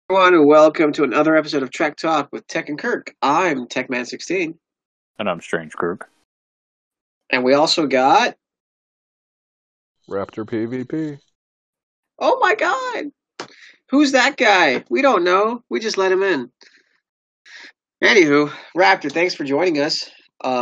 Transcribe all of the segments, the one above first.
Everyone, and welcome to another episode of Trek Talk with Tech and Kirk. I'm TechMan16, And I'm Strange Kirk. and we also got. Raptor PvP. Oh my God! Who's that guy? We don't know. We just let him in. Anywho, Raptor, thanks for joining us.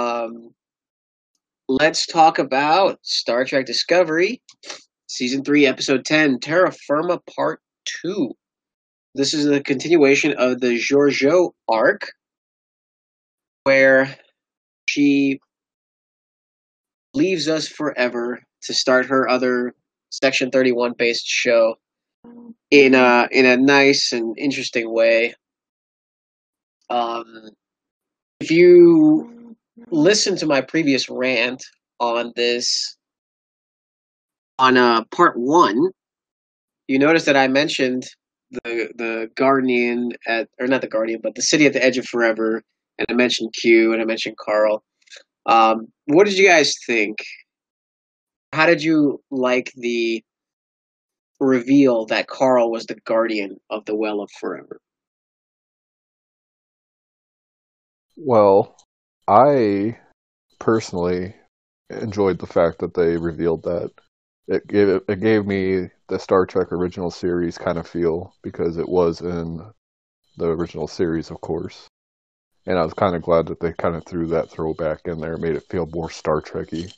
Let's talk about Star Trek Discovery, Season 3, Episode 10, Terra Firma Part 2. This is a continuation of the Georgiou arc, where she leaves us forever to start her other Section 31 based show in a nice and interesting way. If you listen to my previous rant on this on part 1, you notice that I mentioned the Guardian or not the Guardian, but the city at the edge of forever, and I mentioned Q and I mentioned Carl. What did you guys think? How did you like the reveal that Carl was the guardian of the Well of Forever? Well, I personally enjoyed the fact that they revealed that. It gave me the Star Trek original series kind of feel, because it was in the original series, of course. And I was kind of glad that they kind of threw that throwback in there, made it feel more Star Trek-y.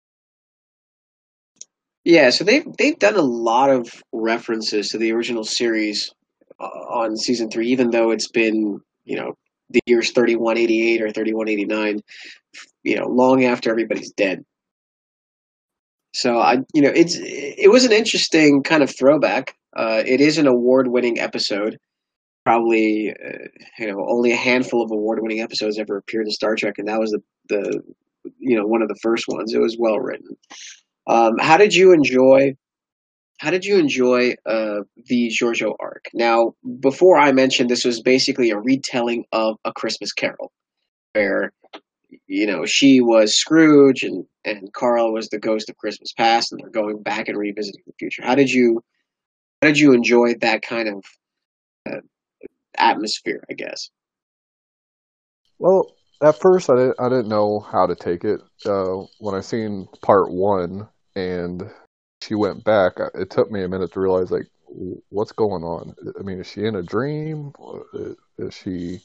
Yeah, so they've done a lot of references to the original series on season 3, even though it's been, the years 3188 or 3189, long after everybody's dead. So it was an interesting kind of throwback. It is an award-winning episode. Probably, only a handful of award-winning episodes ever appeared in Star Trek, and that was the one of the first ones. It was well written. How did you enjoy? How did you enjoy the Georgiou arc? Now, before I mentioned, this was basically a retelling of A Christmas Carol, where she was Scrooge and Carl was the ghost of Christmas past, and they're going back and revisiting the future. How did you enjoy that kind of uh, atmosphere, I guess? Well, at first I didn't know how to take it. When I seen part 1 and she went back, it took me a minute to realize, like, what's going on? I mean, is she in a dream? Is she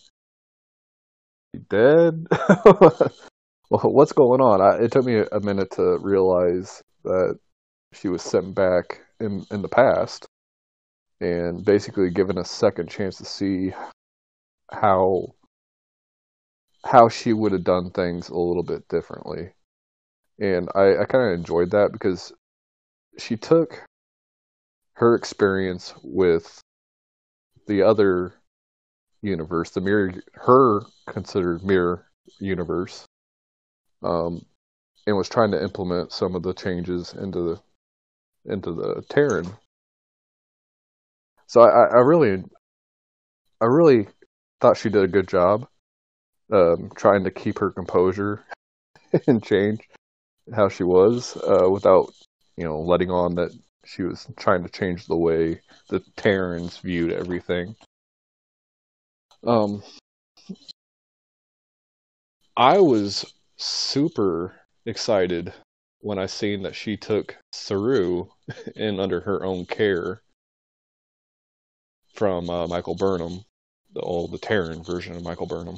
dead? Well, what's going on? It took me a minute to realize that she was sent back in the past and basically given a second chance to see how she would have done things a little bit differently. And I kind of enjoyed that, because she took her experience with the other universe, the mirror, her considered mirror universe, and was trying to implement some of the changes into the Terran. So I really thought she did a good job, trying to keep her composure and change how she was, without letting on that she was trying to change the way the Terrans viewed everything. I was super excited when I seen that she took Saru in under her own care from Michael Burnham, the Terran version of Michael Burnham.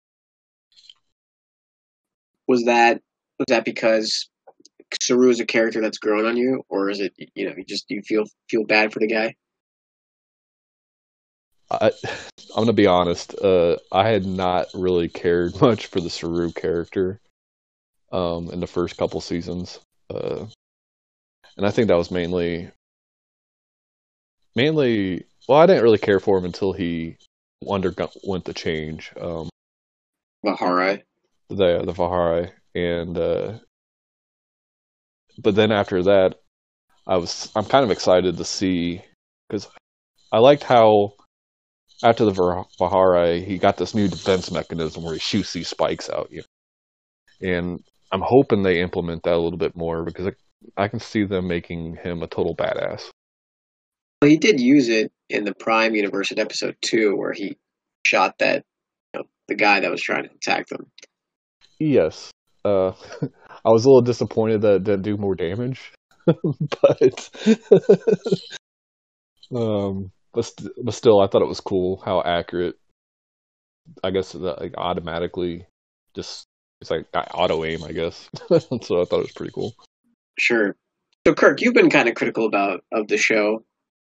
Was that because Saru is a character that's grown on you, or is it you feel bad for the guy? I'm gonna be honest. I had not really cared much for the Saru character in the first couple seasons, and I think that was mainly. Well, I didn't really care for him until he underwent the change. Vaharai. The Vahari, and but then after that, I'm kind of excited to see, because I liked how after the Vahari he got this new defense mechanism where he shoots these spikes out, and I'm hoping they implement that a little bit more, because I can see them making him a total badass. Well, he did use it in the Prime universe in episode 2 where he shot that the guy that was trying to attack them. Yes. I was a little disappointed that it didn't do more damage, but but still, I thought it was cool how accurate. I guess that like automatically just it's like auto aim. I guess so. I thought it was pretty cool. Sure. So Kirk, you've been kind of critical of the show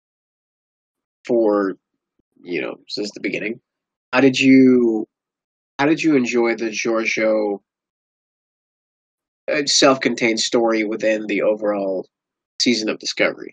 for since the beginning. How did you enjoy the Giorgio self-contained story within the overall season of Discovery?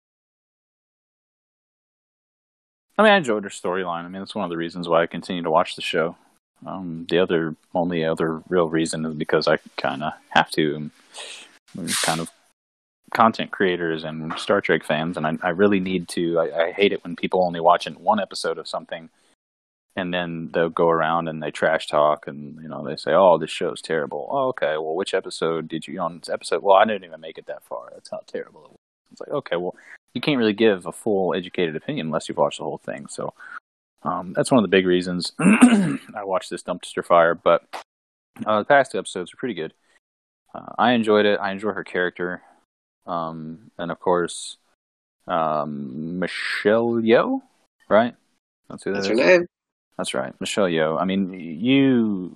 I mean, I enjoyed her storyline. I mean, that's one of the reasons why I continue to watch the show. The only other real reason is because I kind of have to. I'm kind of content creators and Star Trek fans, and I really need to. I hate it when people only watch one episode of something, and then they'll go around and they trash talk, and they say, "Oh, this show's terrible." Oh, okay, well, which episode did you on this episode? Well, I didn't even make it that far. That's how terrible it was. It's like, okay, well, you can't really give a full educated opinion unless you've watched the whole thing. So that's one of the big reasons I watched this dumpster fire. But the past 2 episodes are pretty good. I enjoyed it. I enjoy her character. And of course, Michelle Yeoh, right? That's who that is. Her name. That's right, Michelle Yeoh. I mean,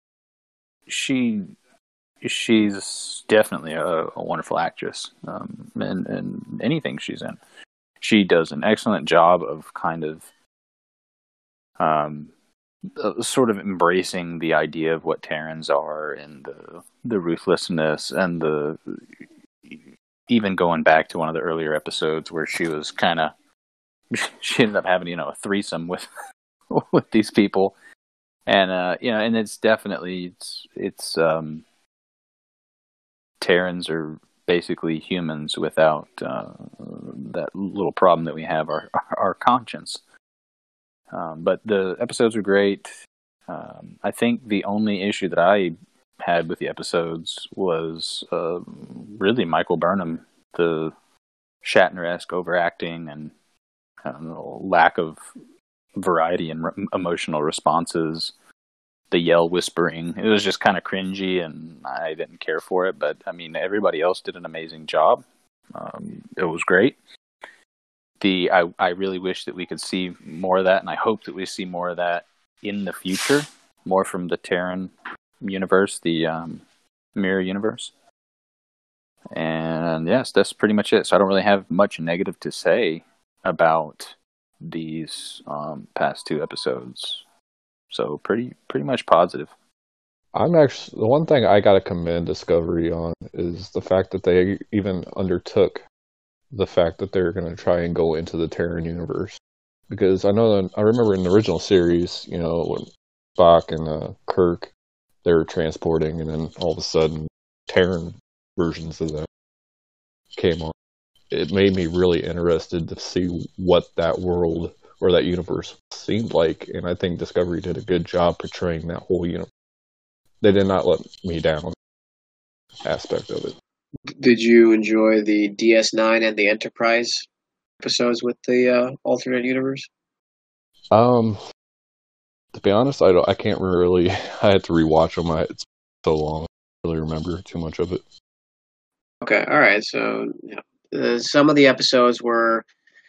she's definitely a wonderful actress, in anything she's in. She does an excellent job of kind of sort of embracing the idea of what Terrans are and the ruthlessness and the even going back to one of the earlier episodes where she was she ended up having a threesome with these people, and and it's definitely it's Terrans are basically humans without that little problem that we have, our conscience. But the episodes are great. I think the only issue that I had with the episodes was really Michael Burnham, the Shatner-esque overacting and lack of variety and emotional responses. The yell whispering, it was just kind of cringy, and I didn't care for it. But I mean, everybody else did an amazing job. It was great. I really wish that we could see more of that, and I hope that we see more of that in the future, more from the Terran universe, the mirror universe. And yes, that's pretty much it. So I don't really have much negative to say about these past 2 episodes. So pretty much positive. I'm actually the one thing I gotta commend Discovery on is the fact that they even undertook the fact that they're going to try and go into the Terran universe, because I remember in the original series, when Spock and Kirk, they were transporting, and then all of a sudden Terran versions of that came on. It made me really interested to see what that world or that universe seemed like, and I think Discovery did a good job portraying that whole universe. They did not let me down aspect of it. Did you enjoy the DS9 and the Enterprise episodes with the alternate universe? To be honest, I can't really. I had to rewatch them. It's so long. I don't really remember too much of it. Okay, all right. So some of the episodes were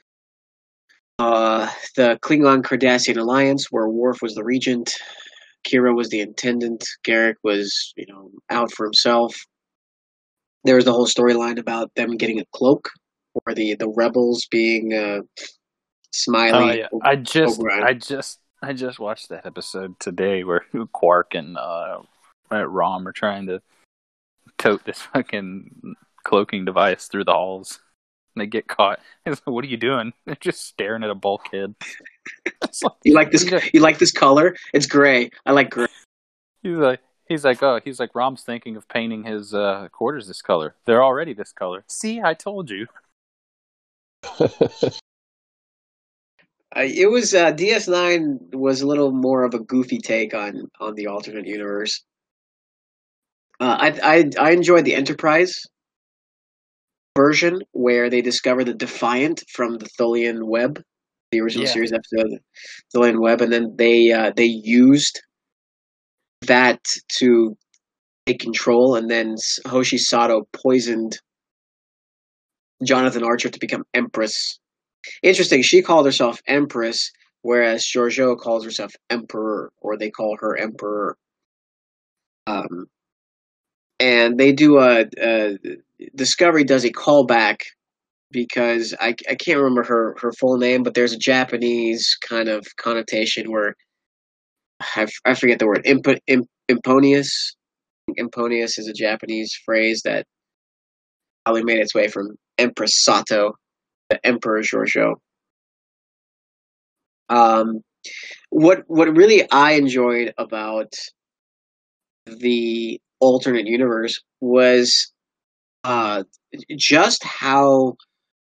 the Klingon-Cardassian alliance, where Worf was the regent, Kira was the intendant, Garak was out for himself. There was the whole storyline about them getting a cloak, or the rebels being Smiley. Oh yeah, I just watched that episode today where Quark and Rom are trying to tote this fucking cloaking device through the halls. And they get caught. Like, what are you doing? They're just staring at a bulkhead. You like this? You like this color? It's gray. I like gray. He's like, Rom's thinking of painting his quarters this color. They're already this color. See, I told you. It was DS9 was a little more of a goofy take on the alternate universe. I enjoyed the Enterprise version where they discover the Defiant from the Tholian web the original Yeah. series episode, Delayed Web, and then they used that to take control, and then Hoshi Sato poisoned Jonathan Archer to become Empress. Interesting. She called herself Empress, whereas Georgiou calls herself Emperor, or they call her Emperor. Um, and they do a Discovery does a callback because I can't remember her full name, but there's a Japanese kind of connotation where I forget the word. Imponious. Imponious is a Japanese phrase that probably made its way from Empress Sato to Emperor Georgiou. Um, what really I enjoyed about the alternate universe was uh, just how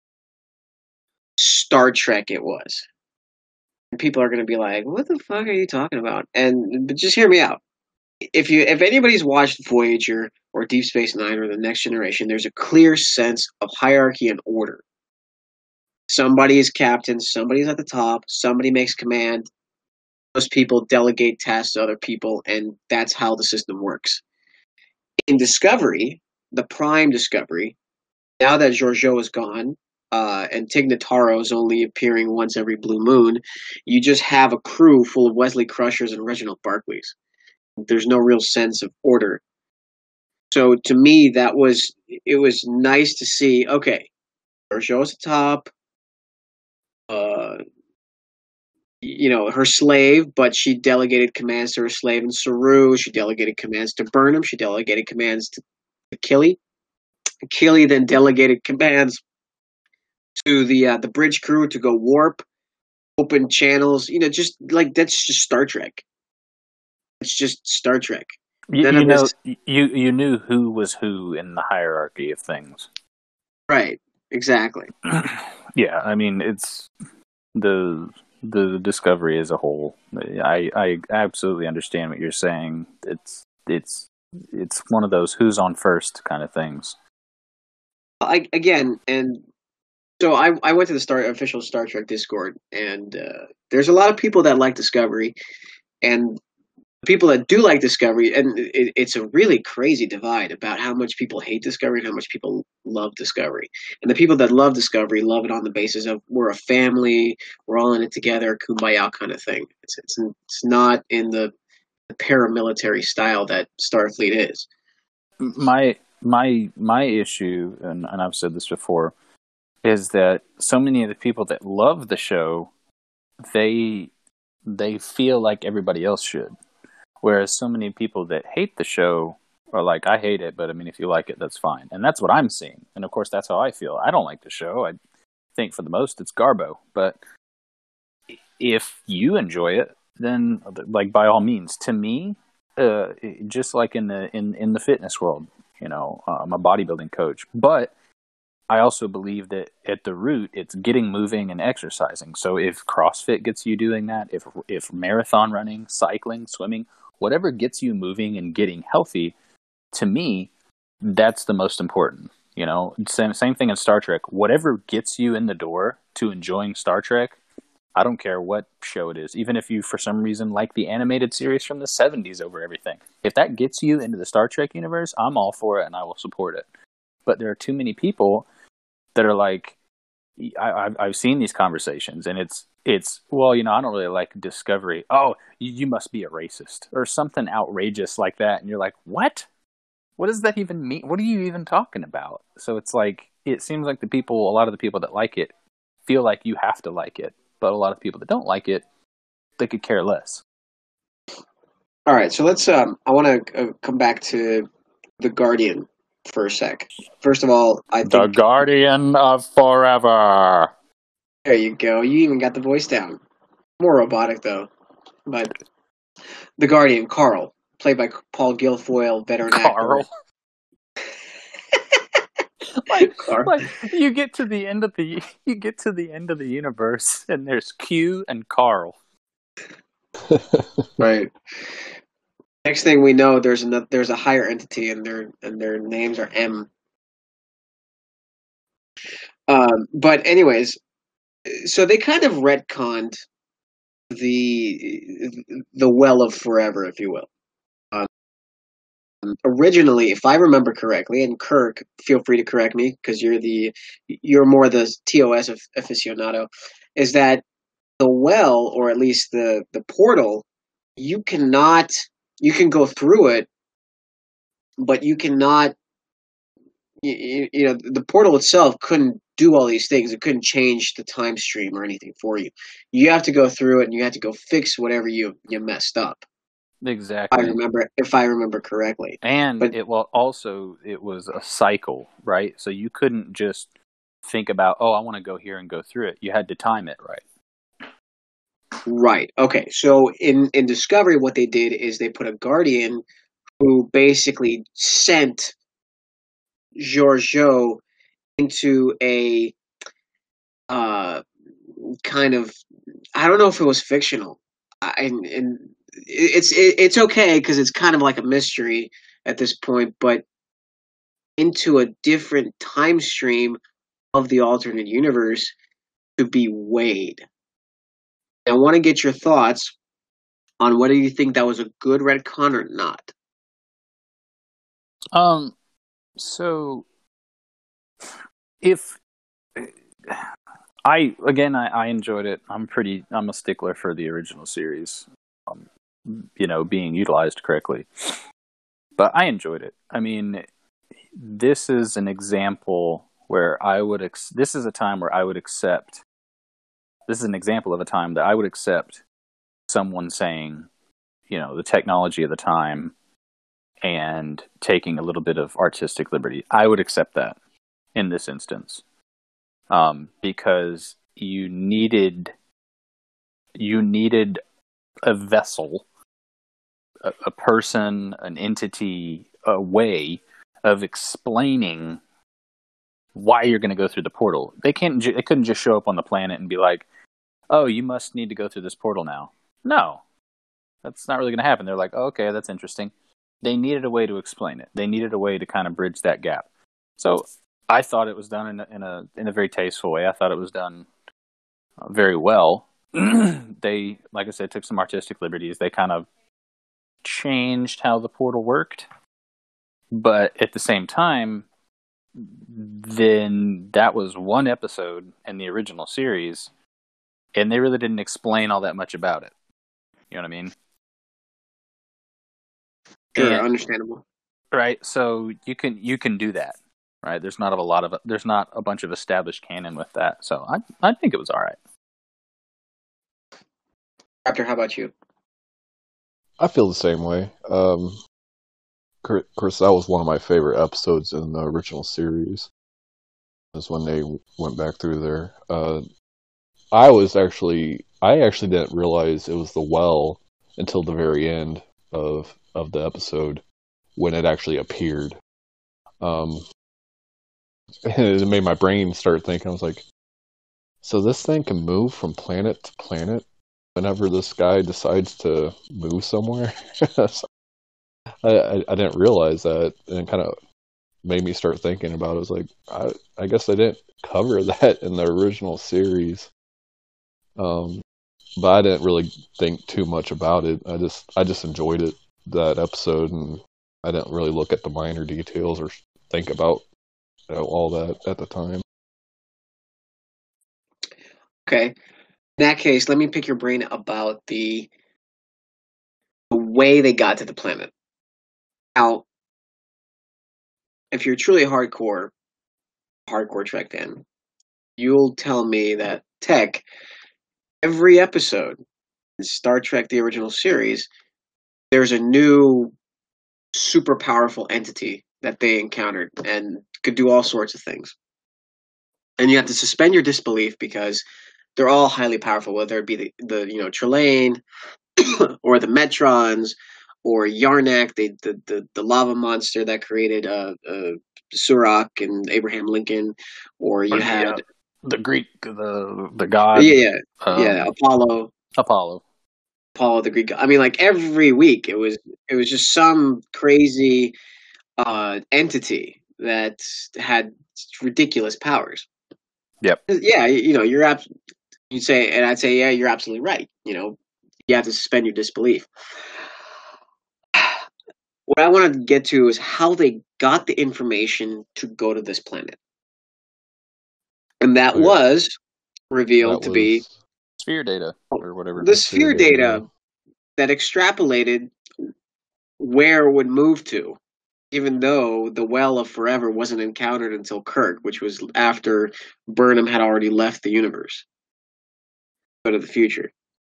Star Trek it was. And people are going to be like, "What the fuck are you talking about?" But just hear me out. If anybody's watched Voyager or Deep Space Nine or The Next Generation, there's a clear sense of hierarchy and order. Somebody is captain, somebody's at the top, somebody makes command. Those people delegate tasks to other people, and that's how the system works. In Discovery, the Prime Discovery, now that Georgiou is gone, and Tig Notaro is only appearing once every blue moon, you just have a crew full of Wesley Crushers and Reginald Barclays. There's no real sense of order. So to me, it was nice to see. Okay, Georgiou's at the top. Uh, her slave, but she delegated commands to her slave in Saru. She delegated commands to Burnham. She delegated commands to Killy. Killy then delegated commands to the bridge crew to go warp, open channels. Just like that's just Star Trek. It's just Star Trek. None of this. You knew who was who in the hierarchy of things. Right. Exactly. Yeah, I mean it's the Discovery as a whole. I absolutely understand what you're saying. It's one of those who's on first kind of things. So I went to the official Star Trek Discord, and there's a lot of people that like Discovery, and people that do like Discovery, and it's a really crazy divide about how much people hate Discovery and how much people love Discovery. And the people that love Discovery love it on the basis of we're a family, we're all in it together, kumbaya kind of thing. It's not in the paramilitary style that Starfleet is. My issue, and I've said this before, is that so many of the people that love the show, they feel like everybody else should. Whereas so many people that hate the show are like, I hate it, but I mean, if you like it, that's fine. And that's what I'm seeing. And of course, that's how I feel. I don't like the show. I think for the most, it's garbo. But if you enjoy it, then like by all means, to me, just like in the fitness world, I'm a bodybuilding coach, but I also believe that at the root, it's getting moving and exercising. So if CrossFit gets you doing that, if marathon running, cycling, swimming, whatever gets you moving and getting healthy, to me, that's the most important. Same thing in Star Trek. Whatever gets you in the door to enjoying Star Trek, I don't care what show it is. Even if you, for some reason, like the animated series from the 70s over everything. If that gets you into the Star Trek universe, I'm all for it and I will support it. But there are too many people that are like, I've seen these conversations, and it's well, I don't really like Discovery. Oh, you must be a racist or something outrageous like that, and you're like, what? What does that even mean? What are you even talking about? So it's like it seems like a lot of the people that like it feel like you have to like it, but a lot of people that don't like it, they could care less. All right, so let's. I want to come back to The Guardian for a sec. First of all, I think The Guardian of Forever. There you go. You even got the voice down. More robotic though, but The Guardian, Carl, played by Paul Guilfoyle, veteran Carl. actor. like you get to the end of the universe, and there's Q and Carl. Right. Next thing we know, there's a higher entity, and their names are M. But anyways, So they kind of retconned the Well of Forever, if you will. Um, Originally, if I remember correctly, and Kirk, feel free to correct me because you're more the TOS aficionado, is that the well, or at least the portal, you cannot you can go through it, but you cannot. You know, the portal itself couldn't do all these things. It couldn't change the time stream or anything for you. You have to go through it, and you have to go fix whatever you messed up. Exactly. If I remember correctly. And But it was a cycle, right? So you couldn't just think about, oh, I want to go here and go through it. You had to time it right. right, okay. So in Discovery, what they did is they put a guardian who basically sent Georgiou into a kind of, I don't know if it was fictional, and it's okay because it's kind of like a mystery at this point, but into a different time stream of the alternate universe to be weighed. I want to get your thoughts on whether you think that was a good retcon or not. So if I enjoyed it. I'm a stickler for the original series, being utilized correctly. But I enjoyed it. I mean, this is an example where this is a time where I would accept. This is an example of a time that I would accept someone saying, the technology of the time and taking a little bit of artistic liberty. I would accept that in this instance. Because you needed a vessel, a person, an entity, a way of explaining why you're going to go through the portal. They couldn't just show up on the planet and be like, "Oh, you must need to go through this portal now." No, that's not really going to happen. They're like, oh, "Okay, that's interesting." They needed a way to explain it. They needed a way to kind of bridge that gap. So I thought it was done in a very tasteful way. I thought it was done very well. They, like I said, took some artistic liberties. They kind of changed how the portal worked, but at the same time, then that was one episode in the original series, and they really didn't explain all that much about it. You know what I mean? Sure, understandable. Right. So you can do that. Right. There's not a bunch of established canon with that. So I think it was all right. Raptor, how about you? I feel the same way. Of course, that was one of my favorite episodes in the original series. Is when they went back through there. I actually didn't realize it was the well until the very end of the episode when it actually appeared. It made my brain start thinking. I was like, so this thing can move from planet to planet whenever this guy decides to move somewhere. I didn't realize that, and it kind of made me start thinking about it. I was like, I guess I didn't cover that in the original series. But I didn't really think too much about it. I just enjoyed it, that episode, and I didn't really look at the minor details or think about all that at the time. Okay. In that case, let me pick your brain about the way they got to the planet. Now, if you're truly hardcore Trek fan, you'll tell me that Tech, every episode in Star Trek the original series, there's a new super powerful entity that they encountered and could do all sorts of things. And you have to suspend your disbelief because they're all highly powerful, whether it be the Trelane or the Metrons or Yarnak, the lava monster that created Surak and Abraham Lincoln, or you had the Greek, the god, Apollo the Greek god. I mean, like every week it was just some crazy entity that had ridiculous powers. Yep. Yeah, you'd say, and I'd say, yeah, you're absolutely right. You have to suspend your disbelief. What I want to get to is how they got the information to go to this planet. And that Okay. was That revealed to be was Sphere data or whatever. the sphere sphere data. data that extrapolated where it would move to, even though the Well of Forever wasn't encountered until Kirk, which was after Burnham had already left the universe. Go to the future.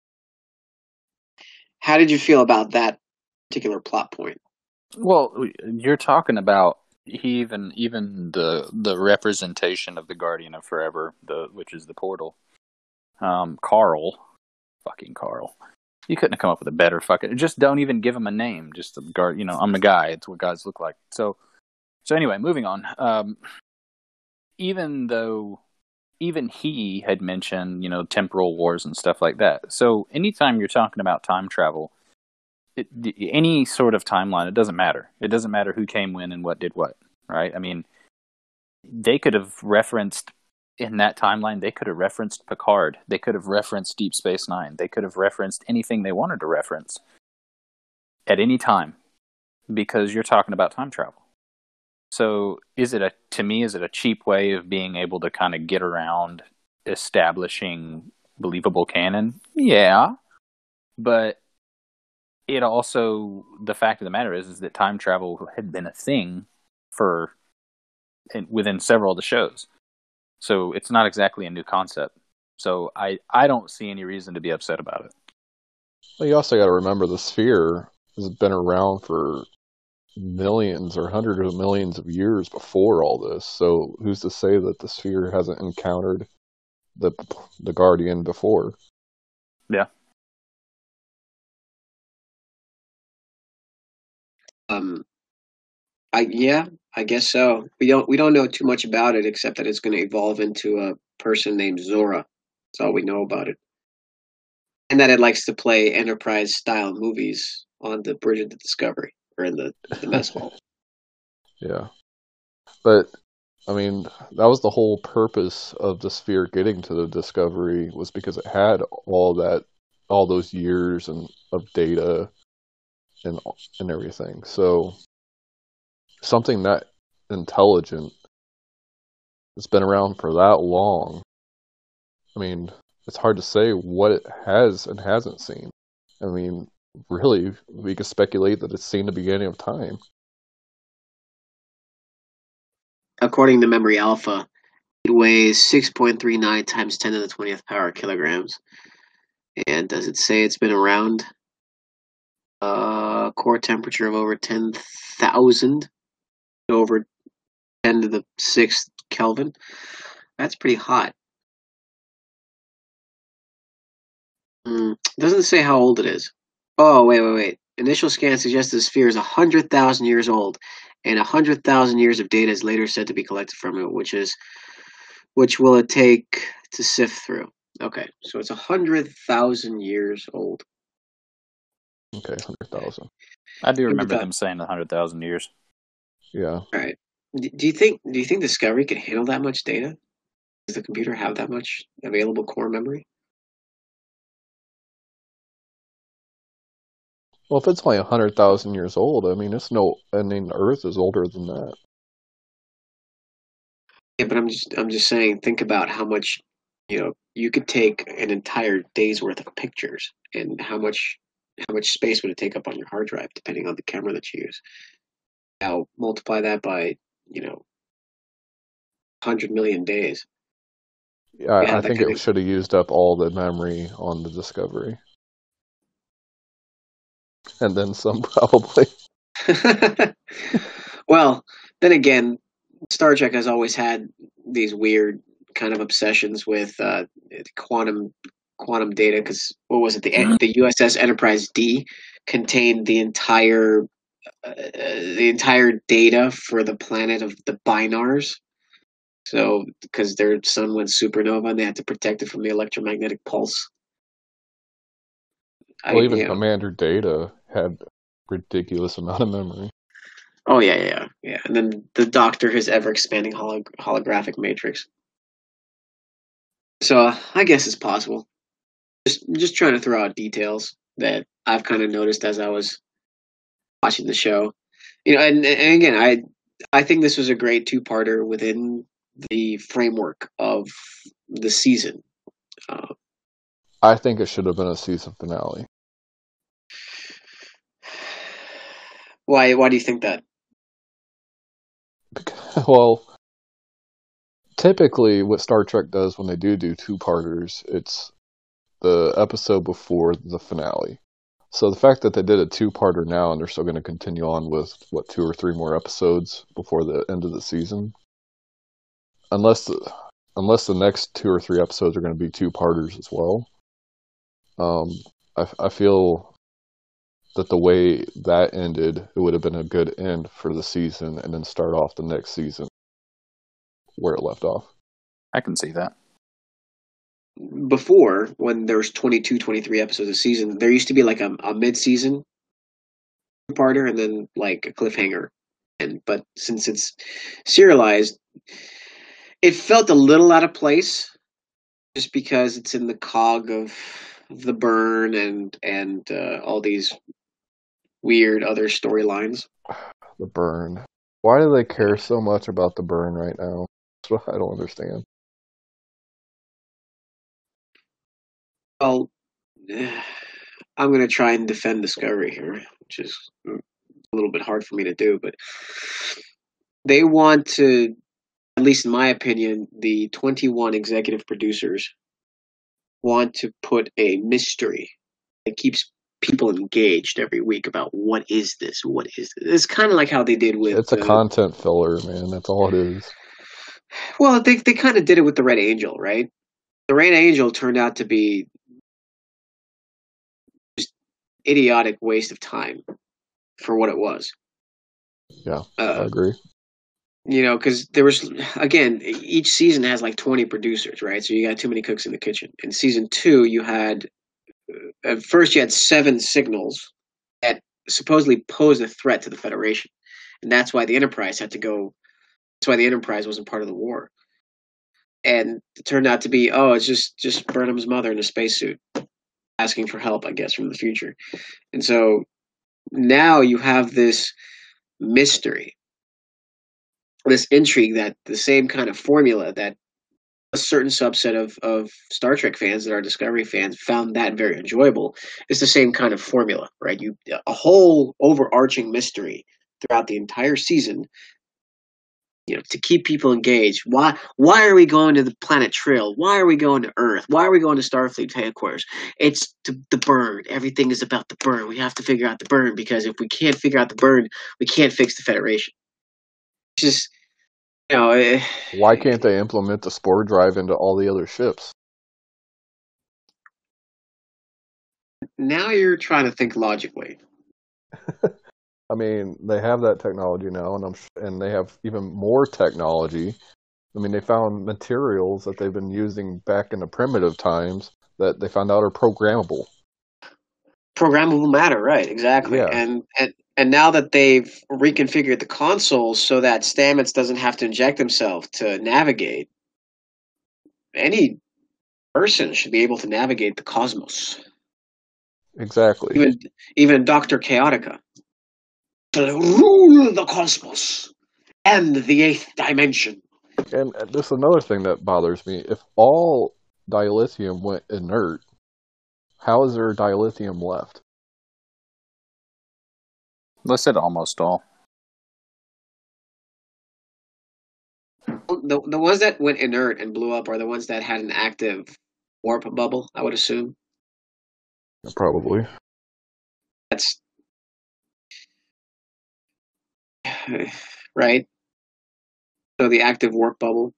How did you feel about that particular plot point? Well, you're talking about even the representation of the Guardian of Forever, which is the portal. Carl, fucking Carl. You couldn't have come up with a better fucking. Just don't even give him a name. Just the guard. I'm a guy. It's what guys look like. So anyway, moving on. Even he had mentioned temporal wars and stuff like that. So anytime you're talking about time travel, any sort of timeline, it doesn't matter. It doesn't matter who came when and what did what, right? I mean, they could have referenced in that timeline. They could have referenced Picard. They could have referenced Deep Space Nine. They could have referenced anything they wanted to reference at any time, because you're talking about time travel. So to me, is it a cheap way of being able to kind of get around establishing believable canon? Yeah. But it also, the fact of the matter is that time travel had been a thing within several of the shows. So it's not exactly a new concept. So I don't see any reason to be upset about it. Well, you also got to remember the sphere has been around for millions or hundreds of millions of years before all this. So who's to say that the sphere hasn't encountered the Guardian before? Yeah. I guess so. We don't know too much about it except that it's going to evolve into a person named Zora. That's all we know about it, and that it likes to play Enterprise style movies on the bridge of the Discovery or in the mess hall. Yeah, but I mean, that was the whole purpose of the sphere getting to the Discovery, was because it had all those years of data and everything. So something that intelligent that's been around for that long. I mean, it's hard to say what it has and hasn't seen. I mean, really, we could speculate that it's seen the beginning of time. According to Memory Alpha, it weighs 6.39 times 10 to the 20th power kilograms. And does it say it's been around? Core temperature of over 10,000, over 10 to the 6th Kelvin. That's pretty hot. Doesn't say how old it is. Oh, wait. Initial scans suggest the sphere is 100,000 years old, and 100,000 years of data is later said to be collected from it, which will it take to sift through? Okay, so it's 100,000 years old. Okay, 100,000. I do remember them saying 100,000 years. Yeah. All right. Do you think Discovery could handle that much data? Does the computer have that much available core memory? Well, if it's only 100,000 years old, I mean, Earth is older than that. Yeah, but I'm just saying, think about how much, you could take an entire day's worth of pictures, and how much space would it take up on your hard drive, depending on the camera that you use. Now multiply that by, 100 million days. Yeah, I think it should have used up all the memory on the Discovery. And then some, probably. Well, then again, Star Trek has always had these weird kind of obsessions with quantum data. Because what was it? The USS Enterprise D contained the entire data for the planet of the Binars. So, because their sun went supernova, and they had to protect it from the electromagnetic pulse. Well, even Commander Data had ridiculous amount of memory. Oh yeah. And then the Doctor, his ever expanding holographic matrix. So I guess it's possible. Just trying to throw out details that I've kind of noticed as I was watching the show. And again, I think this was a great two-parter within the framework of the season. Uh, I think it should have been a season finale. why do you think that? Well, typically what Star Trek does when they do two-parters, it's the episode before the finale. So the fact that they did a two-parter now and they're still going to continue on with, what, 2 or 3 more episodes before the end of the season, unless the next 2 or 3 episodes are going to be two-parters as well, I feel that the way that ended, it would have been a good end for the season and then start off the next season where it left off. I can see that. Before, when there was 22, 23 episodes a season, there used to be like a mid-season parter and then like a cliffhanger. But since it's serialized, it felt a little out of place just because it's in the cog of the burn and all these weird other storylines. The burn. Why do they care so much about the burn right now? That's what I don't understand. Well, I'm going to try and defend Discovery here, which is a little bit hard for me to do, but they want to, at least in my opinion, the 21 executive producers want to put a mystery that keeps people engaged every week about what is this? What is this? It's kind of like how they did with. It's a content filler, man. That's all it is. Well, they kind of did it with the Red Angel, right? The Red Angel turned out to be just idiotic waste of time for what it was. Yeah, I agree. Because there was, again, each season has like 20 producers, right? So you got too many cooks in the kitchen. In season 2, you had, at first you had 7 signals that supposedly posed a threat to the Federation. And that's why the Enterprise had to go, that's why the Enterprise wasn't part of the war. And it turned out to be, it's just Burnham's mother in a spacesuit asking for help, I guess, from the future. And so now you have this mystery, this intrigue, that the same kind of formula that a certain subset of Star Trek fans that are Discovery fans found that very enjoyable. It's the same kind of formula, right? A whole overarching mystery throughout the entire season, to keep people engaged. Why are we going to the planet Trill? Why are we going to Earth? Why are we going to Starfleet headquarters? It's the burn. Everything is about the burn. We have to figure out the burn, because if we can't figure out the burn, we can't fix the Federation. It's just, why can't they implement the spore drive into all the other ships? Now you're trying to think logically. I mean, they have that technology now, and they have even more technology. I mean, they found materials that they've been using back in the primitive times that they found out are programmable. Programmable matter, right? Exactly. Yeah. And now that they've reconfigured the consoles so that Stamets doesn't have to inject himself to navigate, any person should be able to navigate the cosmos. Exactly. Even Dr. Chaotica. To rule the cosmos and the 8th dimension. And this is another thing that bothers me. If all dilithium went inert, how is there dilithium left? Let's say almost all. The ones that went inert and blew up are the ones that had an active warp bubble, I would assume. Probably. That's right. So the active warp bubble.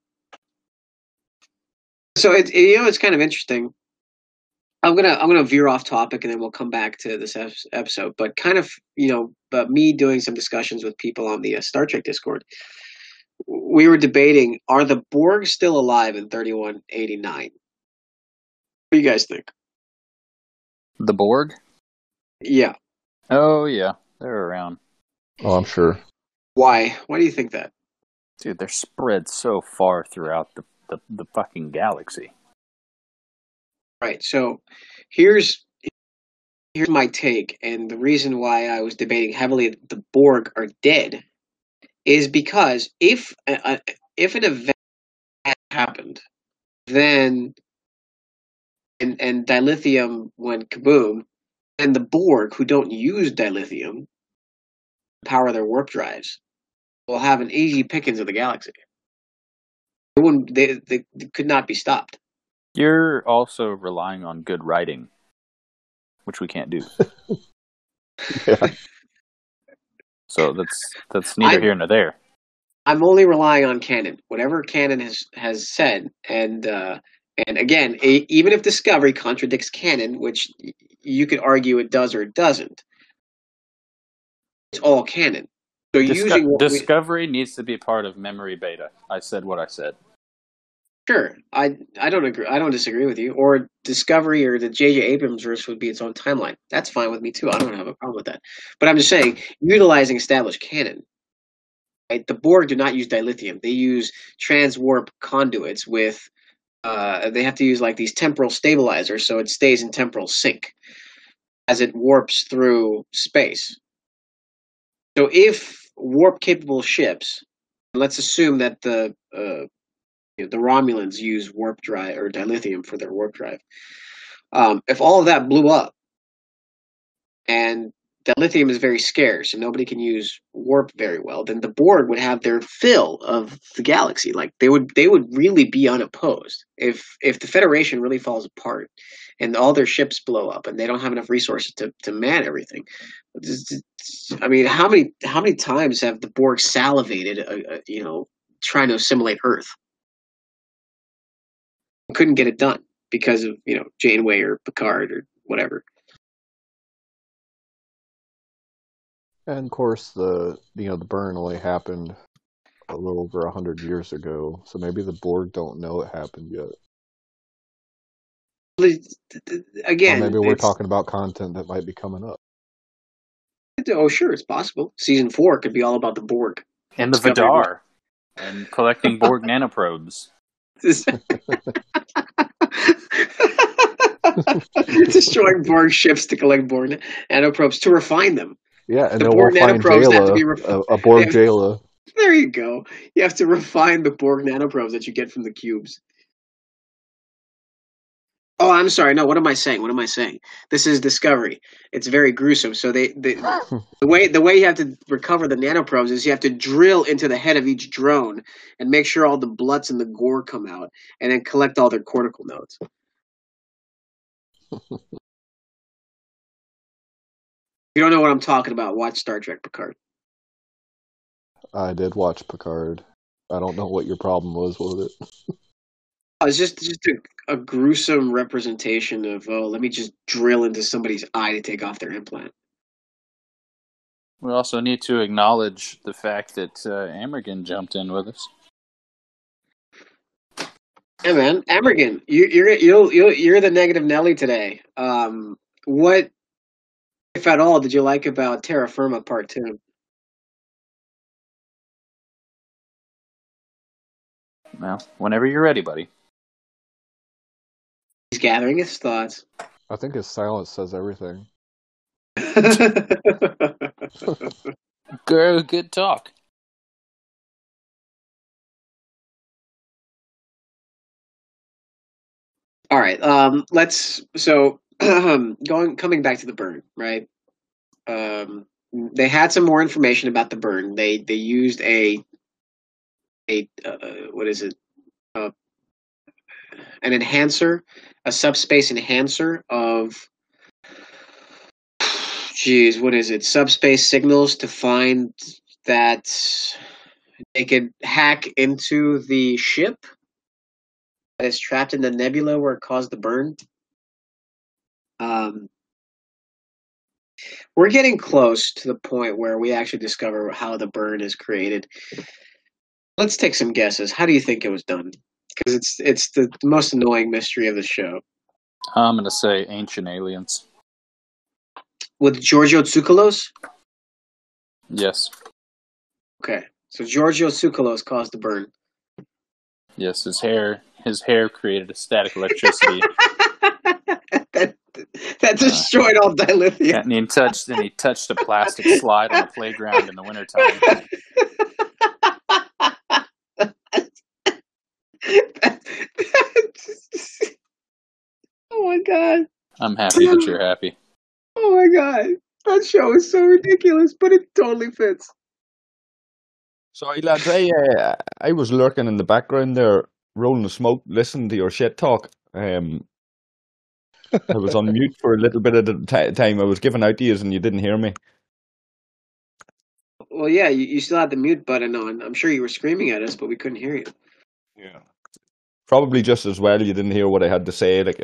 So it's kind of interesting. I'm gonna veer off topic and then we'll come back to this episode. But kind of but me doing some discussions with people on the Star Trek Discord, we were debating: are the Borg still alive in 3189? What do you guys think? The Borg? Yeah. Oh yeah, they're around. Oh, I'm sure. Why? Why do you think that? Dude, they're spread so far throughout the fucking galaxy. Right. So here's my take, and the reason why I was debating heavily that the Borg are dead is because if an event happened, then and dilithium went kaboom, and the Borg who don't use dilithium power their warp drives will have an easy pickings of the galaxy. It wouldn't. They could not be stopped. You're also relying on good writing, which we can't do. Yeah. So that's neither here nor there. I'm only relying on canon. Whatever canon has said, and again, even if Discovery contradicts canon, which you could argue it does or it doesn't, it's all canon. So Discovery needs to be part of memory beta. I said what I said. Sure, I don't agree. I don't disagree with you. Or Discovery or the J.J. Abrams verse would be its own timeline. That's fine with me too. I don't have a problem with that. But I'm just saying, utilizing established canon. Right? The Borg do not use dilithium. They use transwarp conduits with. They have to use like these temporal stabilizers, so it stays in temporal sync as it warps through space. So if warp-capable ships, let's assume that the Romulans use warp drive or dilithium for their warp drive. If all of that blew up, and dilithium is very scarce and nobody can use warp very well, then the Borg would have their fill of the galaxy. Like they would really be unopposed. If the Federation really falls apart and all their ships blow up and they don't have enough resources to man everything. I mean, how many times have the Borg salivated, trying to assimilate Earth? Couldn't get it done because of Janeway or Picard or whatever. And of course, the burn only happened a little over 100 years ago, so maybe the Borg don't know it happened yet. Again, or maybe we're talking about content that might be coming up. Oh, sure, it's possible. Season 4 could be all about the Borg and the Vidar and collecting Borg nanoprobes. Destroying Borg ships to collect Borg nanoprobes to refine them. Yeah, and then we'll find Jayla, a Borg Jayla. There you go. You have to refine the Borg nanoprobes that you get from the cubes. Oh, I'm sorry. No, what am I saying? This is Discovery. It's very gruesome. So the way you have to recover the nanoprobes is you have to drill into the head of each drone and make sure all the bloods and the gore come out, and then collect all their cortical nodes. You don't know what I'm talking about. Watch Star Trek Picard. I did watch Picard. I don't know what your problem was with it. It's just a gruesome representation of, let me just drill into somebody's eye to take off their implant. We also need to acknowledge the fact that Amergan jumped in with us. Yeah, man, Amergan, you're the negative Nelly today. What, if at all, did you like about Terra Firma Part 2? Well, whenever you're ready, buddy. He's gathering his thoughts. I think his silence says everything. Good talk. All right. Coming back to the burn, right? They had some more information about the burn. They used an enhancer, a subspace enhancer of, subspace signals to find that they could hack into the ship that is trapped in the nebula where it caused the burn. We're getting close to the point where we actually discover how the burn is created. Let's take some guesses. How do you think it was done? Because it's the most annoying mystery of the show. I'm going to say ancient aliens. With Giorgio Tsoukalos? Yes. Okay, so Giorgio Tsoukalos caused the burn. Yes, his hair created a static electricity that destroyed all dilithium. And he touched a plastic slide on the playground in the wintertime. Oh my god. I'm happy that you're happy. Oh my god. That show is so ridiculous, but it totally fits. Sorry, lads, I was lurking in the background there, rolling the smoke, listening to your shit talk. I was on mute for a little bit of the time. I was giving out to you and you didn't hear me. Well, yeah, you still had the mute button on. I'm sure you were screaming at us, but we couldn't hear you. Yeah. Probably just as well you didn't hear what I had to say. Like,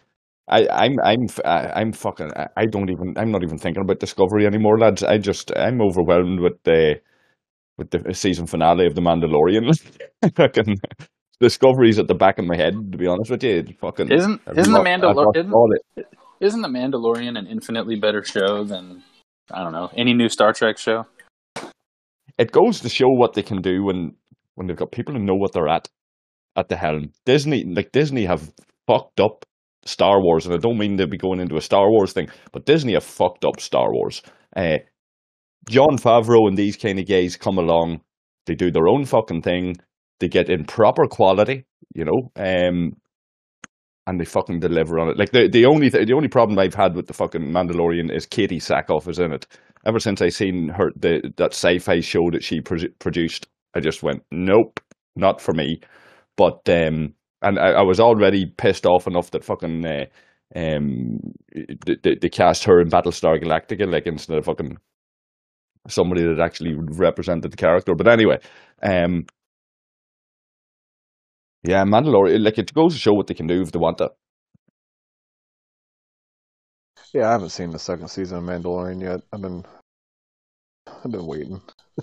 I'm fucking. I'm not even thinking about Discovery anymore, lads. I'm overwhelmed with the season finale of The Mandalorian. Fucking Discovery's at the back of my head, to be honest with you. Fucking Isn't the Mandalorian an infinitely better show than, I don't know, any new Star Trek show? It goes to show what they can do when they've got people who know what they're at the helm. Disney have fucked up Star Wars, and I don't mean to be going into a Star Wars thing, but Disney have fucked up Star Wars. Jon Favreau and these kind of guys come along, they do their own fucking thing, they get in proper quality, and they fucking deliver on it. Like the only problem I've had with the fucking Mandalorian is Katie Sackhoff is in it. Ever since I seen her that sci-fi show that she produced, I just went, nope, not for me. But and I was already pissed off enough that fucking they cast her in Battlestar Galactica, like, instead of fucking somebody that actually represented the character. But anyway, yeah, Mandalorian, like, it goes to show what they can do if they want to. Yeah, I haven't seen the second season of Mandalorian yet. I've been waiting.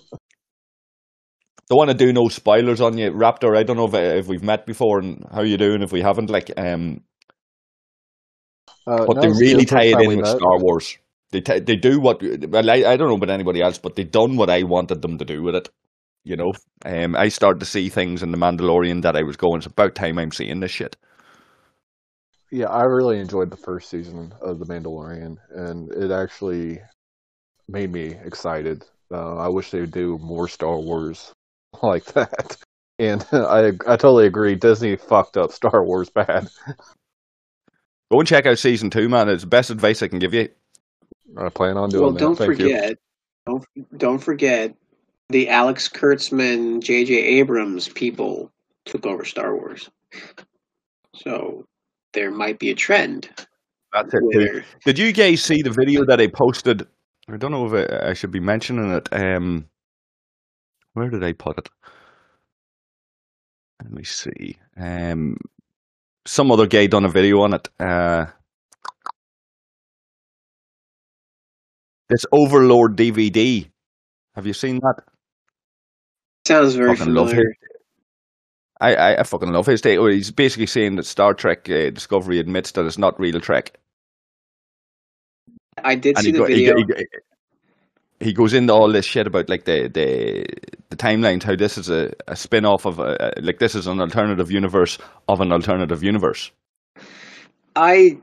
Don't want to do no spoilers on you, Raptor. I don't know if we've met before and how you doing. If we haven't, like, but they really tie it in with Star Wars. They do what. Well, I don't know about anybody else, but they done what I wanted them to do with it. I started to see things in the Mandalorian that I was going, it's about time I'm seeing this shit. Yeah, I really enjoyed the first season of The Mandalorian, and it actually made me excited. I wish they would do more Star Wars like that. And I totally agree. Disney fucked up Star Wars bad. Go and check out season 2, man. It's the best advice I can give you. I plan on doing that. Don't forget, the Alex Kurtzman, J.J. Abrams people took over Star Wars. So there might be a trend. That's it. Too. Did you guys see the video that I posted? I don't know if I should be mentioning it. Where did I put it? Let me see. Some other guy done a video on it. This Overlord DVD. Have you seen that? Sounds very familiar. I fucking love his take. He's basically saying that Star Trek Discovery admits that it's not real Trek. I did see the video. He goes into all this shit about, like, the timelines, how this is a spin-off of like, this is an alternative universe of an alternative universe. I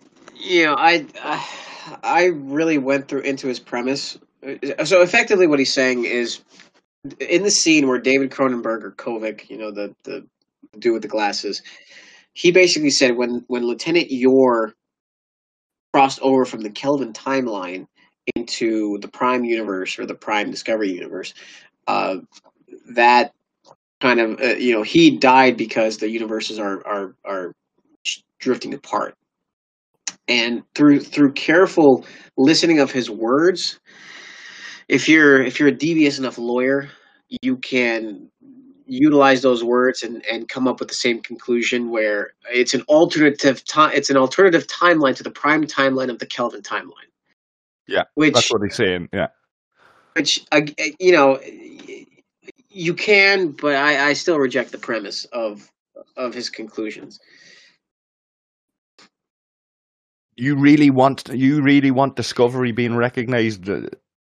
really went into his premise. So effectively what he's saying is, in the scene where David Cronenberg, or Kovic, the dude with the glasses, he basically said when Lieutenant Yor crossed over from the Kelvin timeline into the Prime universe, or the Prime Discovery universe, that kind of he died because the universes are drifting apart. And through careful listening of his words, if you're a devious enough lawyer, you can utilize those words and come up with the same conclusion, where it's an alternative timeline to the Prime timeline of the Kelvin timeline. Yeah, that's what he's saying. Yeah, which you can, but I still reject the premise of his conclusions. You really want Discovery being recognized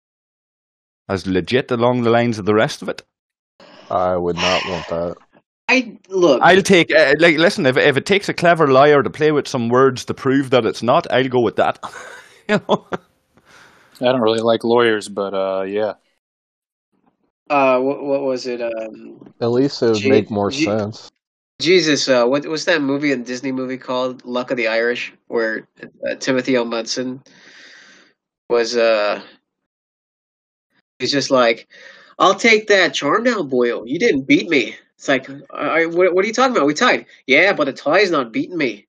as legit along the lines of the rest of it? I would not want that. I'll take listen. If it takes a clever liar to play with some words to prove that it's not, I'll go with that. You know? I don't really like lawyers, but yeah. What was it? At least it would make more sense. Jesus, what's that movie, a Disney movie called Luck of the Irish, where Timothy O. Mudson was he's just like, I'll take that charm down, Boyle. You didn't beat me. It's like, what are you talking about? We tied. Yeah, but a tie's not beating me.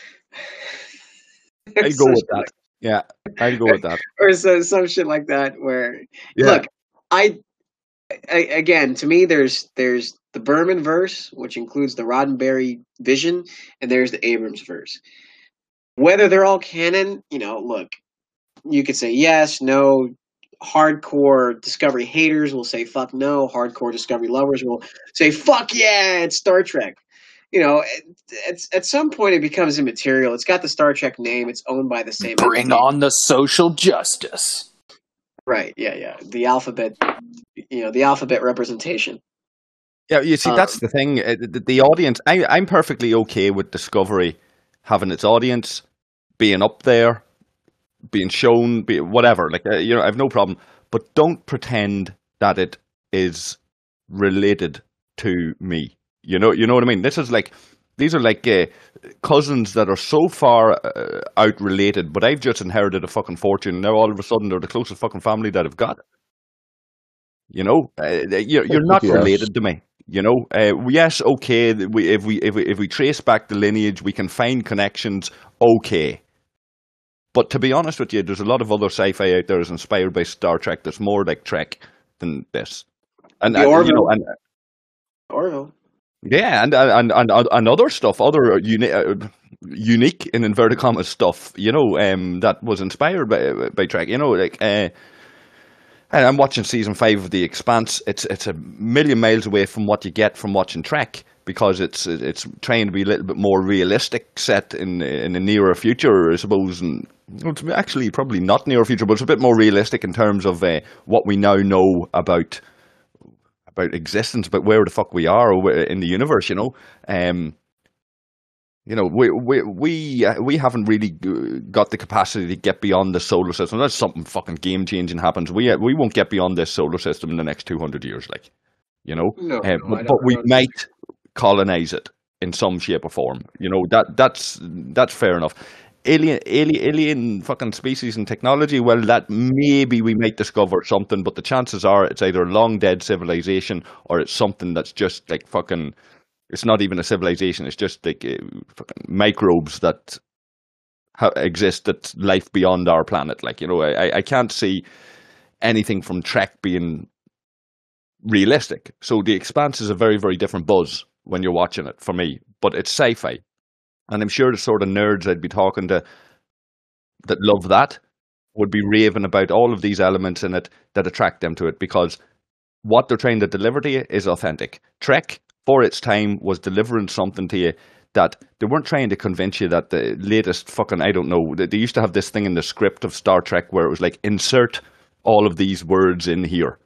I'd go with that. Yeah, I'd go with that. Or some shit like that. Where look, I again, to me, there's the Berman verse, which includes the Roddenberry vision, and there's the Abrams verse. Whether they're all canon, look, you could say yes, no. Hardcore Discovery haters will say fuck no. Hardcore Discovery lovers will say fuck yeah, it's Star Trek. At some point it becomes immaterial. It's got the Star Trek name. It's owned by the same Bring entity. on the social justice. Right, yeah. The alphabet, the alphabet representation. Yeah, you see, that's the thing. The audience, I'm perfectly okay with Discovery having its audience, being up there, being shown, whatever. Like, I have no problem. But don't pretend that it is related to me. You know what I mean? These are like cousins that are so far out related, but I've just inherited a fucking fortune. Now all of a sudden they're the closest fucking family that I've got. You're not related to me. Yes, okay. If we trace back the lineage, we can find connections. Okay. But to be honest with you, there's a lot of other sci-fi out there that's inspired by Star Trek that's more like Trek than this. And Orville. Yeah, and other stuff, other unique in inverted commas stuff, that was inspired by Trek. And I'm watching season 5 of The Expanse. It's a million miles away from what you get from watching Trek, because it's trying to be a little bit more realistic, set in the nearer future, I suppose. And it's actually probably not near future, but it's a bit more realistic in terms of what we now know about existence, about where the fuck we are in the universe. We haven't really got the capacity to get beyond the solar system. Unless something fucking game changing happens, we won't get beyond this solar system in the next 200 years. But we might colonize it in some shape or form. That's fair enough. Alien fucking species and technology, well, that maybe we might discover something, but the chances are it's either a long dead civilization or it's something that's just like fucking, it's not even a civilization, it's just like fucking microbes that exist, that's life beyond our planet. I can't see anything from Trek being realistic. So The Expanse is a very, very different buzz when you're watching it for me, but it's sci-fi. And I'm sure the sort of nerds I'd be talking to that love that would be raving about all of these elements in it that attract them to it, because what they're trying to deliver to you is authentic. Trek, for its time, was delivering something to you that they weren't trying to convince you that the latest fucking, I don't know, they used to have this thing in the script of Star Trek where it was like, insert all of these words in here.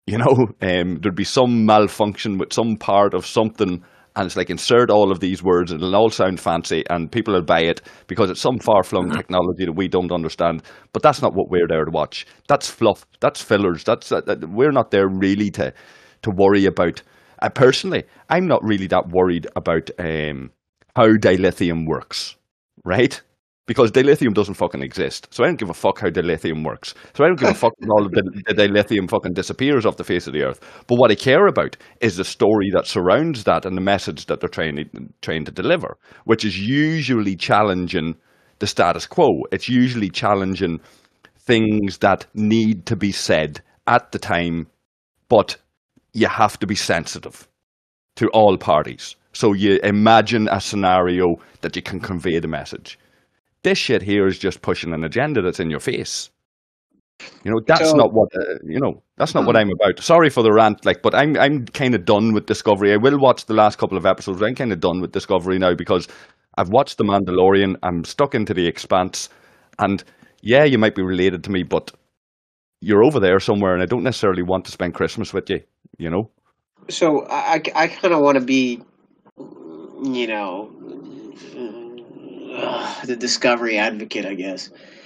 There'd be some malfunction with some part of something, and it's like, insert all of these words, and it'll all sound fancy, and people will buy it because it's some far-flung technology that we don't understand. But that's not what we're there to watch. That's fluff. That's fillers. We're not there really to worry about. Personally, I'm not really that worried about how dilithium works, right? Because dilithium doesn't fucking exist. So I don't give a fuck how dilithium works. So I don't give a fuck when all of the dilithium fucking disappears off the face of the earth. But what I care about is the story that surrounds that and the message that they're trying to deliver, which is usually challenging the status quo. It's usually challenging things that need to be said at the time, but you have to be sensitive to all parties. So you imagine a scenario that you can convey the message. This shit here is just pushing an agenda that's in your face. That's not what that's not what I'm about. Sorry for the rant, but I'm kind of done with Discovery. I will watch the last couple of episodes. But I'm kind of done with Discovery now because I've watched The Mandalorian. I'm stuck into The Expanse, and yeah, you might be related to me, but you're over there somewhere, and I don't necessarily want to spend Christmas with you. So I kind of want to be you know, the Discovery advocate, I guess.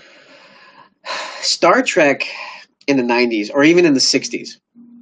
Star Trek in the 90s or even in the 60s,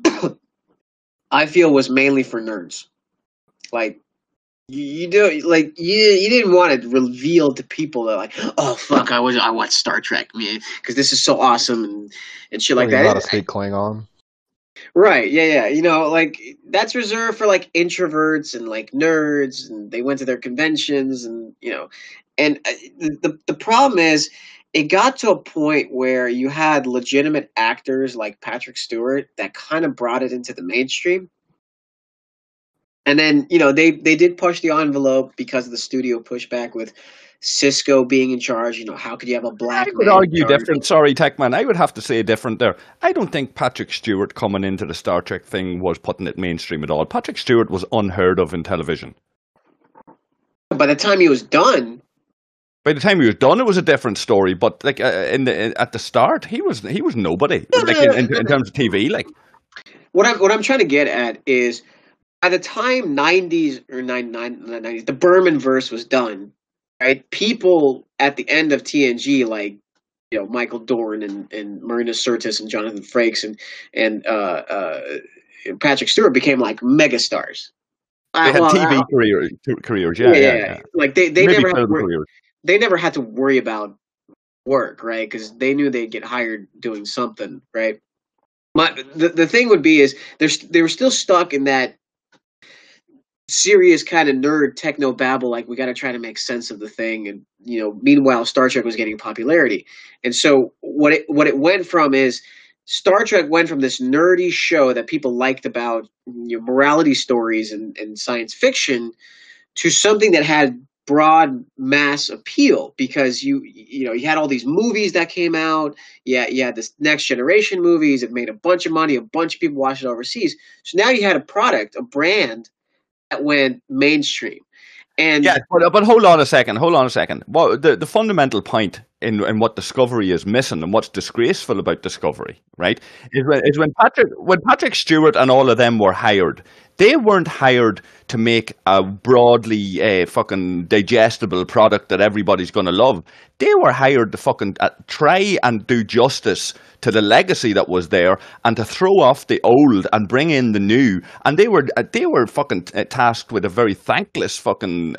I feel was mainly for nerds. Like, you didn't want to reveal to people that like, oh fuck, I watched Star Trek, man, because this is so awesome and shit like Learning that. how to speak Klingon. Right, yeah. You know, like that's reserved for like introverts and like nerds, and they went to their conventions, and you know, and the problem is, it got to a point where you had legitimate actors like Patrick Stewart that kind of brought it into the mainstream. And then, you know, they did push the envelope because of the studio pushback with Cisco being in charge. You know, how could you have a I black would man in argue charge? different. Sorry, Techman. I would have to say different there. I don't think Patrick Stewart coming into the Star Trek thing was putting it mainstream at all. Patrick Stewart was unheard of in television. By the time he was done, By the time he was done, it was a different story. But like at the start, he was nobody. Like in terms of TV, like what I'm trying to get at is by the time 90s or 90s, the Berman verse was done, right? People at the end of TNG, like, you know, Michael Dorn and Marina Sirtis and Jonathan Frakes and Patrick Stewart became like megastars. they had TV careers. Yeah. Like they Maybe never had to film worry, careers. they never had to worry about work, right? Because they knew they'd get hired doing something, right? The thing would be is they were still stuck in that serious kind of nerd techno babble, like we got to try to make sense of the thing, and you know, meanwhile Star Trek was getting popularity. And so what it went from is Star Trek went from this nerdy show that people liked about, you know, morality stories and science fiction to something that had broad mass appeal, because you know, you had all these movies that came out. Yeah, you had this Next Generation movies. It made a bunch of money. A bunch of people watched it overseas. So now you had a product, a brand that went mainstream. And Yeah, but hold on a second. Well, the fundamental point in what Discovery is missing and what's disgraceful about Discovery, right, is when Patrick Stewart and all of them were hired, they weren't hired to make a broadly fucking digestible product that everybody's going to love. They were hired to fucking try and do justice to the legacy that was there and to throw off the old and bring in the new. And they were fucking tasked with a very thankless fucking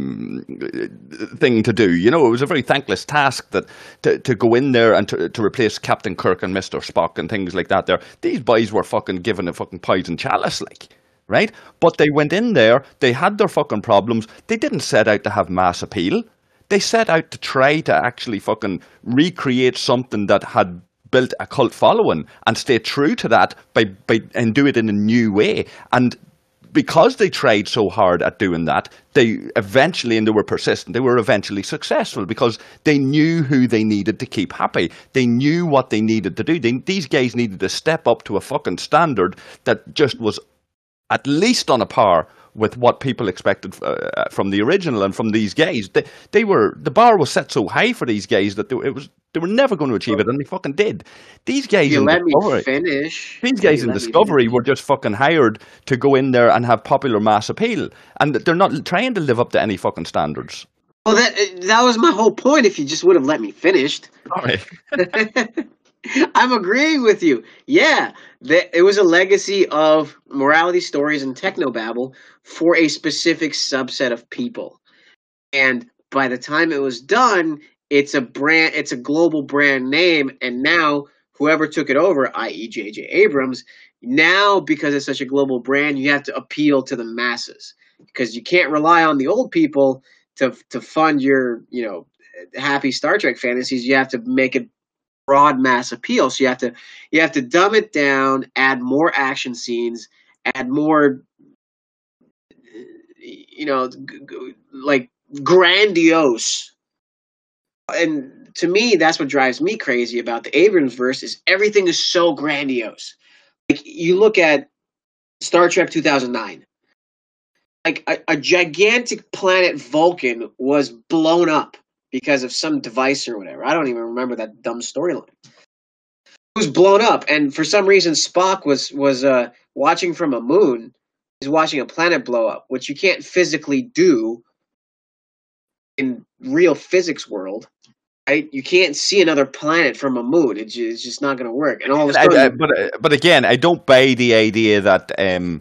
thing to do. You know, it was a very thankless task that to go in there and to replace Captain Kirk and Mr. Spock and things like that. There, these boys were fucking given a fucking poison chalice, like. Right? But they went in there, they had their fucking problems. They didn't set out to have mass appeal. They set out to try to actually fucking recreate something that had built a cult following and stay true to that and do it in a new way. And because they tried so hard at doing that, they were persistent, they were eventually successful because they knew who they needed to keep happy. They knew what they needed to do. These guys needed to step up to a fucking standard that just was at least on a par with what people expected from the original and from these guys. The bar was set so high for these guys that they were never going to achieve it, and they fucking did. These guys in Discovery were just fucking hired to go in there and have popular mass appeal, and they're not trying to live up to any fucking standards. Well, that was my whole point. If you just would have let me finish. Sorry. I'm agreeing with you. Yeah, it was a legacy of morality stories and technobabble for a specific subset of people. And by the time it was done, it's a global brand name. And now whoever took it over, i.e. J.J. Abrams, now because it's such a global brand, you have to appeal to the masses, because you can't rely on the old people to fund your, you know, happy Star Trek fantasies. You have to make it broad mass appeal. So you have to dumb it down, add more action scenes, add more, you know, like grandiose. And to me, that's what drives me crazy about the Abrams verse, is everything is so grandiose. Like, you look at Star Trek 2009, like a gigantic planet Vulcan was blown up because of some device or whatever. I don't even remember that dumb storyline. It was blown up, and for some reason Spock was watching from a moon, is watching a planet blow up, which you can't physically do in real physics world. Right? You can't see another planet from a moon. It's just not going to work. And all of a sudden, but again, I don't buy the idea that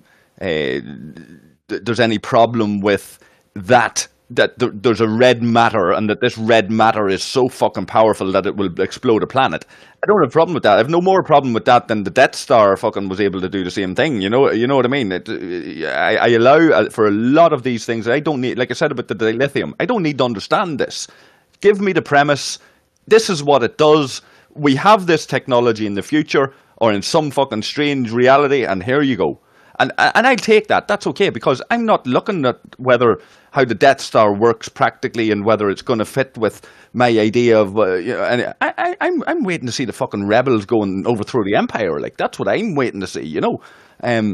there's any problem with that. That there's a red matter, and that this red matter is so fucking powerful that it will explode a planet. I don't have a problem with that. I have no more problem with that than the Death Star fucking was able to do the same thing. You know what I mean? I allow for a lot of these things. I don't need, like I said about the dilithium, I don't need to understand this. Give me the premise. This is what it does. We have this technology in the future, or in some fucking strange reality, and here you go. And I'll take that. That's okay, because I'm not looking at how the Death Star works practically and whether it's going to fit with my idea of. And I'm waiting to see the fucking rebels go and overthrow the Empire. Like, that's what I'm waiting to see. You know,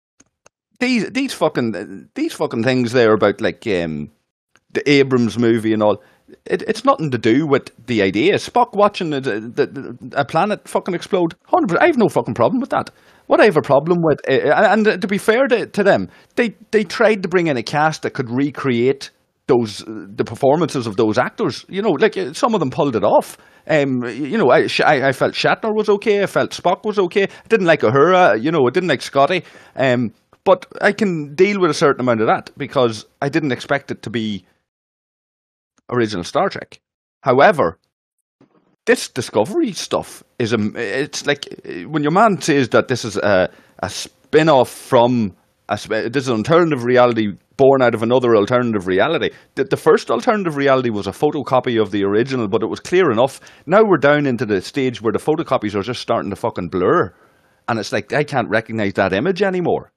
these fucking things there about like the Abrams movie and all. It's nothing to do with the idea. Spock watching a planet fucking explode. 100%. I have no fucking problem with that. What I have a problem with, and to be fair to them, they tried to bring in a cast that could recreate the performances of those actors. You know, like some of them pulled it off. You know, I felt Shatner was okay. I felt Spock was okay. I didn't like Uhura. You know, I didn't like Scotty. But I can deal with a certain amount of that because I didn't expect it to be original Star Trek. However, this Discovery stuff it's like when your man says that this is a spin-off from this is an alternative reality born out of another alternative reality. The first alternative reality was a photocopy of the original, but it was clear enough. Now we're down into the stage where the photocopies are just starting to fucking blur, and it's like I can't recognize that image anymore,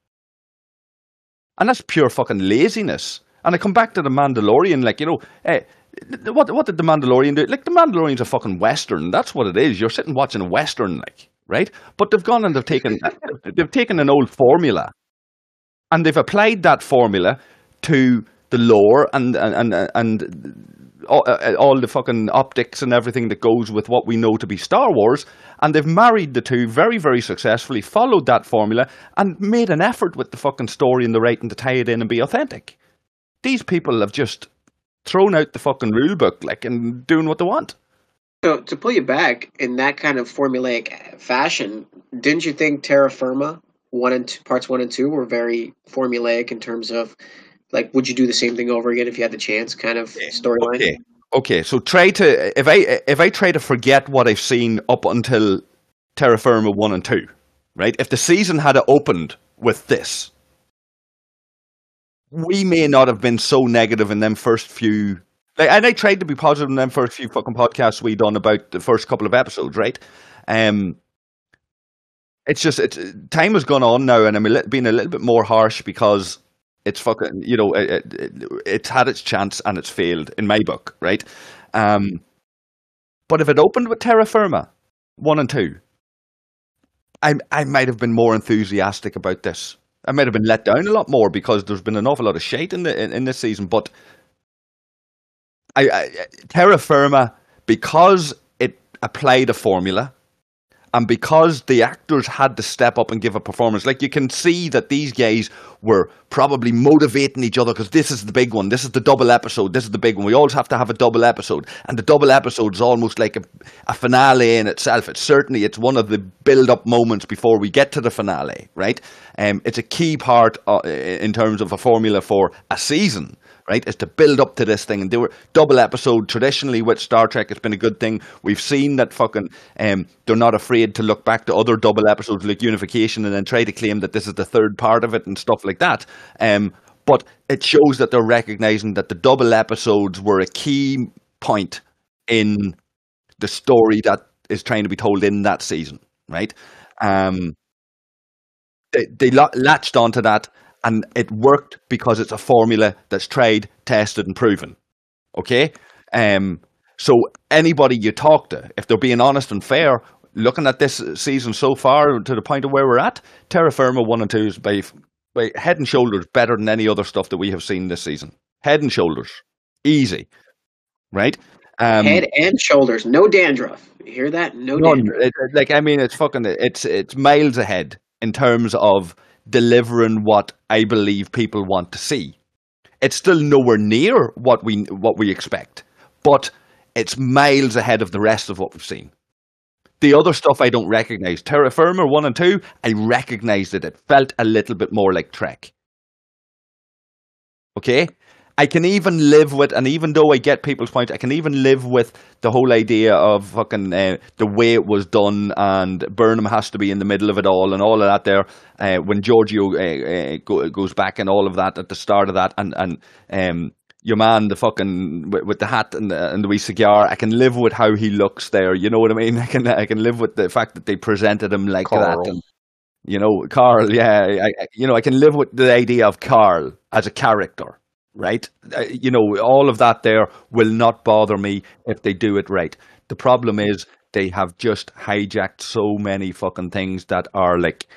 and that's pure fucking laziness. And I come back to the Mandalorian, like, you know, what did the Mandalorian do? Like, the Mandalorian's a fucking Western. That's what it is. You're sitting watching a Western, like, right? But they've gone and they've taken an old formula, and they've applied that formula to the lore and all the fucking optics and everything that goes with what we know to be Star Wars, and they've married the two very, very successfully, followed that formula, and made an effort with the fucking story and the writing to tie it in and be authentic. These people have just thrown out the fucking rule book, like, and doing what they want. So to pull you back in that kind of formulaic fashion, didn't you think Terra Firma parts 1 and 2 were very formulaic in terms of, like, would you do the same thing over again if you had the chance, kind of storyline? Okay. So if I try to forget what I've seen up until Terra Firma 1 and 2, right? If the season had opened with this, we may not have been so negative in them first few. Like, and I tried to be positive in them first few fucking podcasts we done about the first couple of episodes, right? It's just time has gone on now, and I'm being a little bit more harsh because it's fucking, you know, it's had its chance and it's failed in my book, right? But if it opened with Terra Firma 1 and 2, I might have been more enthusiastic about this. I might have been let down a lot more because there's been an awful lot of shite in this season. But Terra Firma, because it applied a formula, and because the actors had to step up and give a performance, like, you can see that these guys were probably motivating each other because this is the big one. This is the double episode. This is the big one. We always have to have a double episode. And the double episode is almost like a finale in itself. It's one of the build-up moments before we get to the finale, right? It's a key part in terms of a formula for a season, right? Is to build up to this thing. And they were double episode traditionally with Star Trek. It's been a good thing. We've seen that fucking they're not afraid to look back to other double episodes like Unification and then try to claim that this is the third part of it and stuff like that. But it shows that they're recognizing that the double episodes were a key point in the story that is trying to be told in that season, right? They latched onto that, and it worked because it's a formula that's tried, tested, and proven. Okay? So anybody you talk to, if they're being honest and fair, looking at this season so far to the point of where we're at, Terra Firma 1 and 2 is by head and shoulders better than any other stuff that we have seen this season. Head and shoulders. Easy. Right? Head and shoulders. No dandruff. You hear that? No dandruff. It's miles ahead in terms of delivering what I believe people want to see. It's still nowhere near what we expect, but it's miles ahead of the rest of what we've seen. The other stuff I don't recognize. Terra Firma 1 and 2, I recognized it. It felt a little bit more like Trek. Okay? I can even live with, and even though I get people's point, I can even live with the whole idea of fucking the way it was done, and Burnham has to be in the middle of it all, and all of that there. When Giorgio goes back and all of that at the start of that, and your man, the fucking with the hat and the wee cigar, I can live with how he looks there. You know what I mean? I can live with the fact that they presented him like Carl. that. And, you know, Carl. Yeah, I can live with the idea of Carl as a character. Right? You know, all of that there will not bother me if they do it right. The problem is they have just hijacked so many fucking things that are like,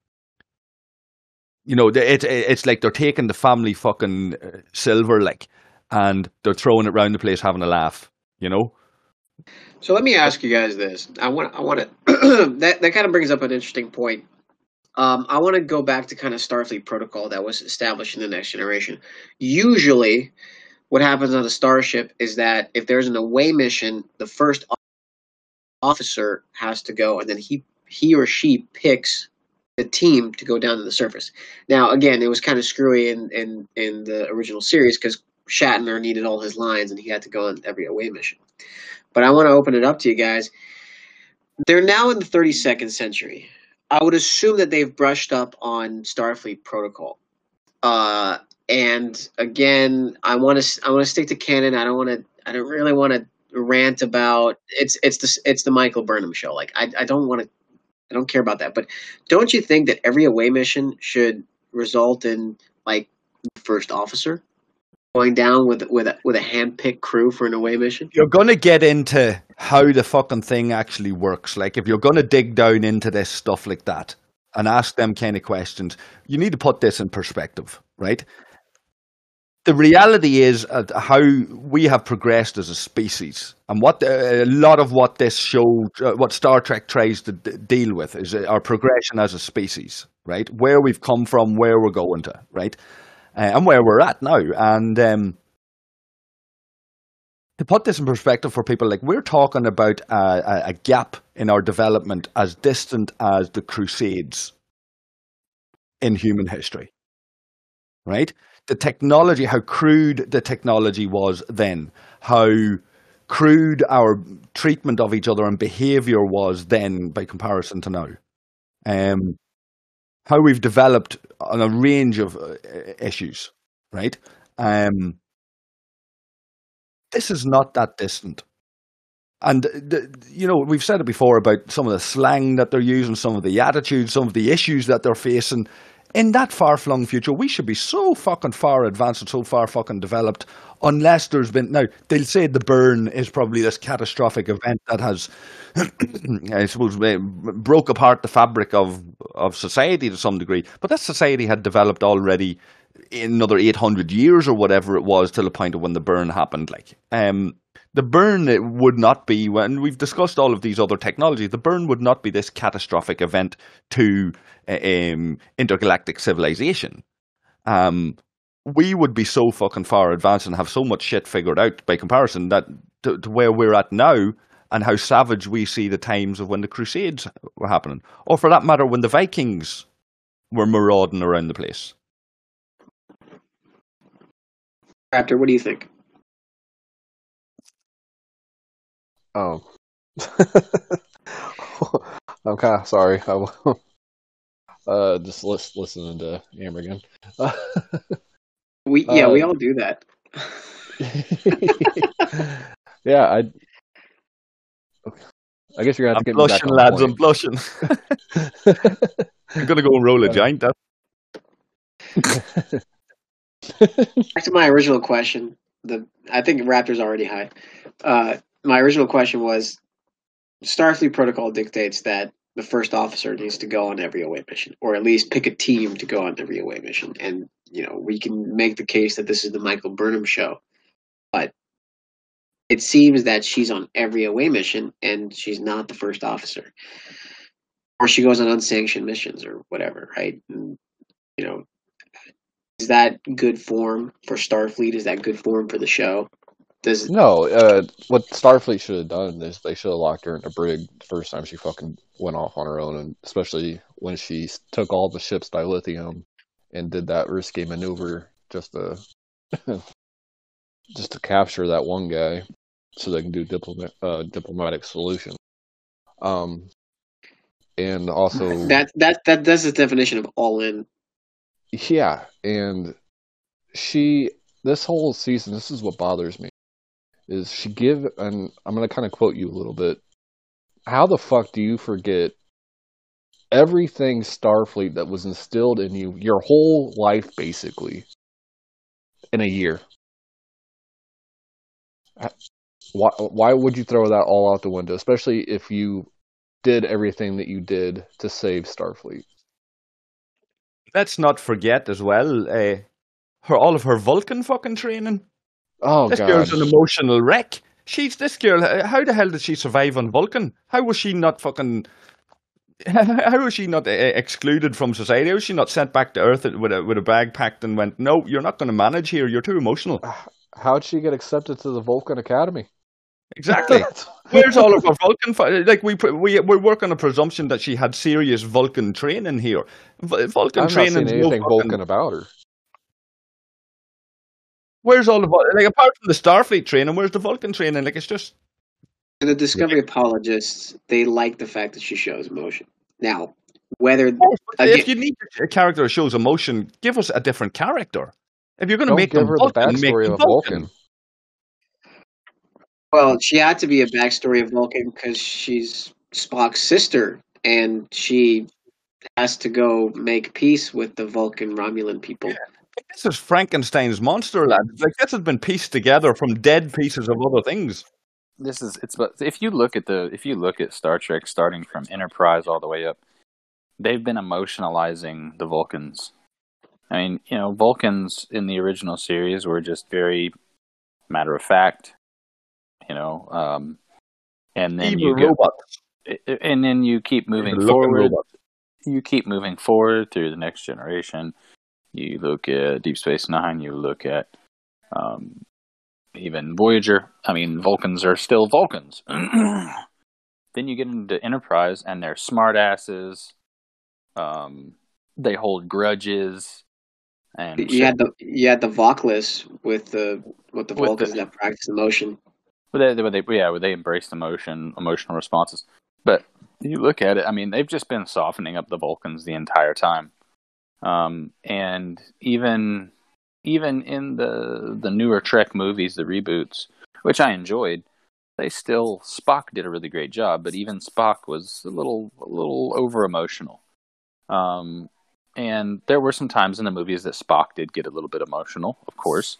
you know, it's like they're taking the family fucking silver, like, and they're throwing it around the place having a laugh, you know? So let me ask you guys this. I want to that kind of brings up an interesting point. I want to go back to kind of Starfleet protocol that was established in the Next Generation. Usually, what happens on a starship is that if there's an away mission, the first officer has to go, and then he or she picks the team to go down to the surface. Now, again, it was kind of screwy in the original series because Shatner needed all his lines, and he had to go on every away mission. But I want to open it up to you guys. They're now in the 32nd century. I would assume that they've brushed up on Starfleet protocol. And again, I want to stick to canon. I don't really want to rant about it's the Michael Burnham show. Like I don't care about that. But don't you think that every away mission should result in like the first officer going down with a hand-picked crew for an away mission? You're going to get into how the fucking thing actually works. Like, if you're going to dig down into this stuff like that and ask them kind of questions, you need to put this in perspective, right? The reality is how we have progressed as a species, and what a lot of what this show, what Star Trek tries to deal with, is our progression as a species, right? Where we've come from, where we're going to, right? And where we're at now. And to put this in perspective for people, like, we're talking about a gap in our development as distant as the Crusades in human history, right? The technology, how crude the technology was then, how crude our treatment of each other and behavior was then by comparison to now. How we've developed on a range of issues, right? This is not that distant. And, you know, we've said it before about some of the slang that they're using, some of the attitudes, some of the issues that they're facing. In that far-flung future, we should be so fucking far advanced and so far fucking developed, unless there's been... Now, they'll say the burn is probably this catastrophic event that has, I suppose, broke apart the fabric of society to some degree. But that society had developed already in another 800 years or whatever it was, till the point of when the burn happened. Like, the burn, it would not be, when we've discussed all of these other technologies, the burn would not be this catastrophic event to intergalactic civilization. We would be so fucking far advanced and have so much shit figured out by comparison that to where we're at now, and how savage we see the times of when the Crusades were happening, or for that matter, when the Vikings were marauding around the place. Raptor, what do you think? I'm kind of sorry. I'm just listening to Amber again. We all do that. Yeah, I guess you're gonna have to get me back on lads, point. I'm blushing. I'm gonna go and roll a joint. Back to my original question. I think Raptor's already high. My original question was, Starfleet protocol dictates that the first officer needs to go on every away mission, or at least pick a team to go on every away mission. And, you know, we can make the case that this is the Michael Burnham show, but it seems that she's on every away mission and she's not the first officer. Or she goes on unsanctioned missions or whatever, right? And you know, is that good form for Starfleet? Is that good form for the show? Does No, what Starfleet should have done is they should have locked her in a brig the first time she fucking went off on her own, and especially when she took all the ship's dilithium and did that risky maneuver just to just to capture that one guy, so they can do diplomatic solution. And also that's the definition of all in. yeah, and this whole season, this is what bothers me, is and I'm gonna kind of quote you a little bit. How the fuck do you forget everything Starfleet that was instilled in you your whole life, basically, in a year? Why would you throw that all out the window, especially if you did everything that you did to save Starfleet? Let's not forget as well, all of her Vulcan fucking training. Oh This god, girl's an emotional wreck. This girl. How the hell did she survive on Vulcan? How was she not fucking? How was she not excluded from society? How was she not sent back to Earth with a bag packed and went, no, you're not going to manage here. You're too emotional. How'd she get accepted to the Vulcan Academy? Exactly. Where's all of her Vulcan? Like we work on a presumption that she had serious Vulcan training here. Vulcan I'm not training. seeing anything Vulcan about her. Where's all the like apart from the Starfleet training? Where's the Vulcan training? Like it's just. And the Discovery apologists, they like the fact that she shows emotion. Now, whether If you need a character that shows emotion, give us a different character. If you're going to Don't make give them her Vulcan, the make backstory them of a Vulcan. well, she had to be a backstory of Vulcan because she's Spock's sister, and she has to go make peace with the Vulcan Romulan people. Yeah. This is Frankenstein's monster, lad. Like this has been pieced together from dead pieces of other things. But if you look at Star Trek starting from Enterprise all the way up, they've been emotionalizing the Vulcans. I mean, Vulcans in the original series were just very matter of fact, and then you keep moving forward. You keep moving forward through the next generation. You look at Deep Space Nine. You look at even Voyager. I mean, Vulcans are still Vulcans. Then you get into Enterprise, and they're smartasses. They hold grudges, and you had the Voclus with the Vulcans that practice emotion. Where they embrace emotional responses. But you look at it, I mean, they've just been softening up the Vulcans the entire time. And even in the newer Trek movies, the reboots, which I enjoyed, Spock did a really great job, but even Spock was a little over emotional. And there were some times in the movies that Spock did get a little bit emotional, of course.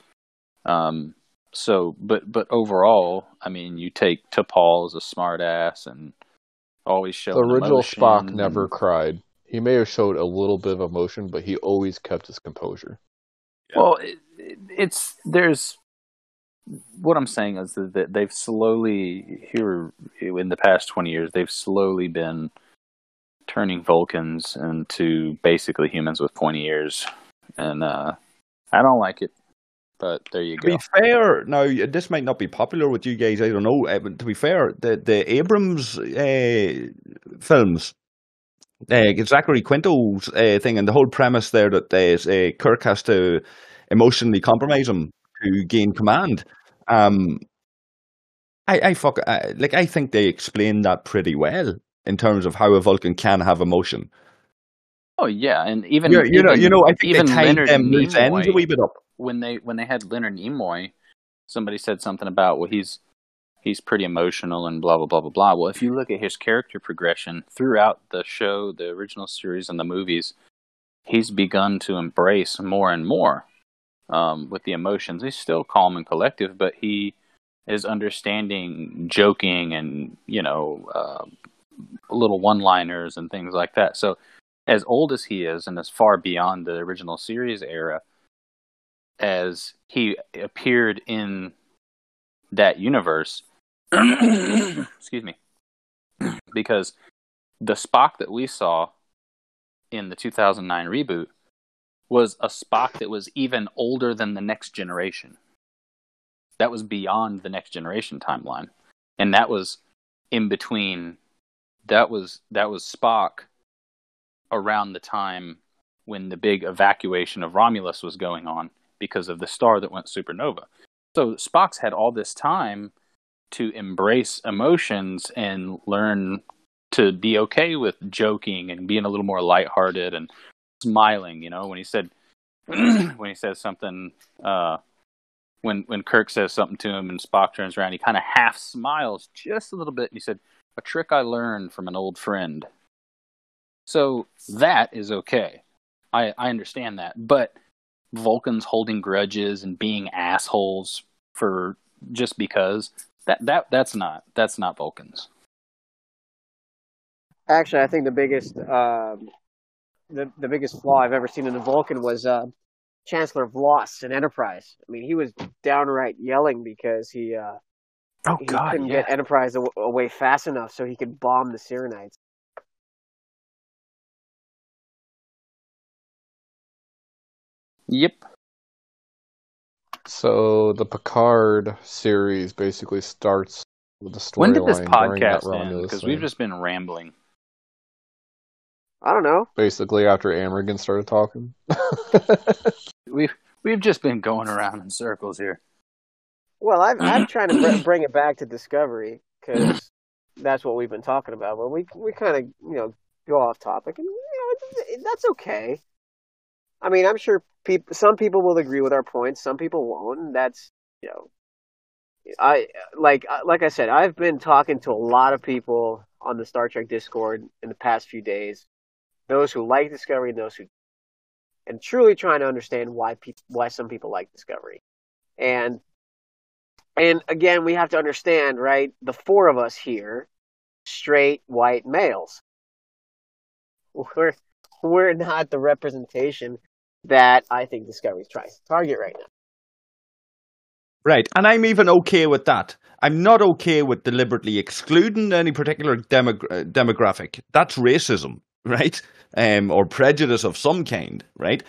But overall, I mean, you take T'Pol as a smartass and always showing the original emotion. Spock never cried. He may have showed a little bit of emotion, but he always kept his composure. Yeah. Well, there's what I'm saying is that they've slowly here in the past 20 years they've slowly been turning Vulcans into basically humans with pointy ears, and I don't like it. But there you go. To be fair, now this might not be popular with you guys. I don't know. But to be fair, the Abrams films, Zachary Quinto's thing, and the whole premise there that Kirk has to emotionally compromise him to gain command. I think they explain that pretty well in terms of how a Vulcan can have emotion. Oh yeah, and even I think even they tied them loose ends a wee bit up. When they had Leonard Nimoy, somebody said something about, well, he's pretty emotional and blah blah blah blah blah. Well, if you look at his character progression throughout the show, the original series and the movies, he's begun to embrace more and more with the emotions. He's still calm and collective, but he is understanding joking and little one-liners and things like that. So as old as he is and as far beyond the original series era as he appeared in that universe, excuse me, because the Spock that we saw in the 2009 reboot was a Spock that was even older than the Next Generation. That was beyond the Next Generation timeline, and that was in between. That was Spock around the time when the big evacuation of Romulus was going on because of the star that went supernova. So Spock's had all this time to embrace emotions and learn to be okay with joking and being a little more lighthearted and smiling. You know, when he said when he says something, when Kirk says something to him and Spock turns around, he kind of half smiles just a little bit, and he said, "A trick I learned from an old friend." So that is okay. I understand that. But Vulcans holding grudges and being assholes for just because, that's not Vulcans. Actually, I think the biggest the biggest flaw I've ever seen in a Vulcan was Chancellor Vloss in Enterprise. I mean, he was downright yelling because he couldn't get Enterprise away fast enough so he could bomb the Cyranites. Yep. So the Picard series basically starts with the storyline. When did this during podcast that end? Because we've just been rambling. I don't know. Basically, after Amergan started talking. We've just been going around in circles here. Well, I'm trying to bring it back to Discovery because that's what we've been talking about. But we kind of go off topic, and that's okay. I mean, I'm sure some people will agree with our points, some people won't. And that's like I said, I've been talking to a lot of people on the Star Trek Discord in the past few days. Those who like Discovery and those who, and truly trying to understand why some people like Discovery. And again, we have to understand, right? The four of us here, straight white males, we're not the representation that I think Discovery's trying to target right now. Right, and I'm even okay with that. I'm not okay with deliberately excluding any particular demographic. That's racism, right? Or prejudice of some kind, right?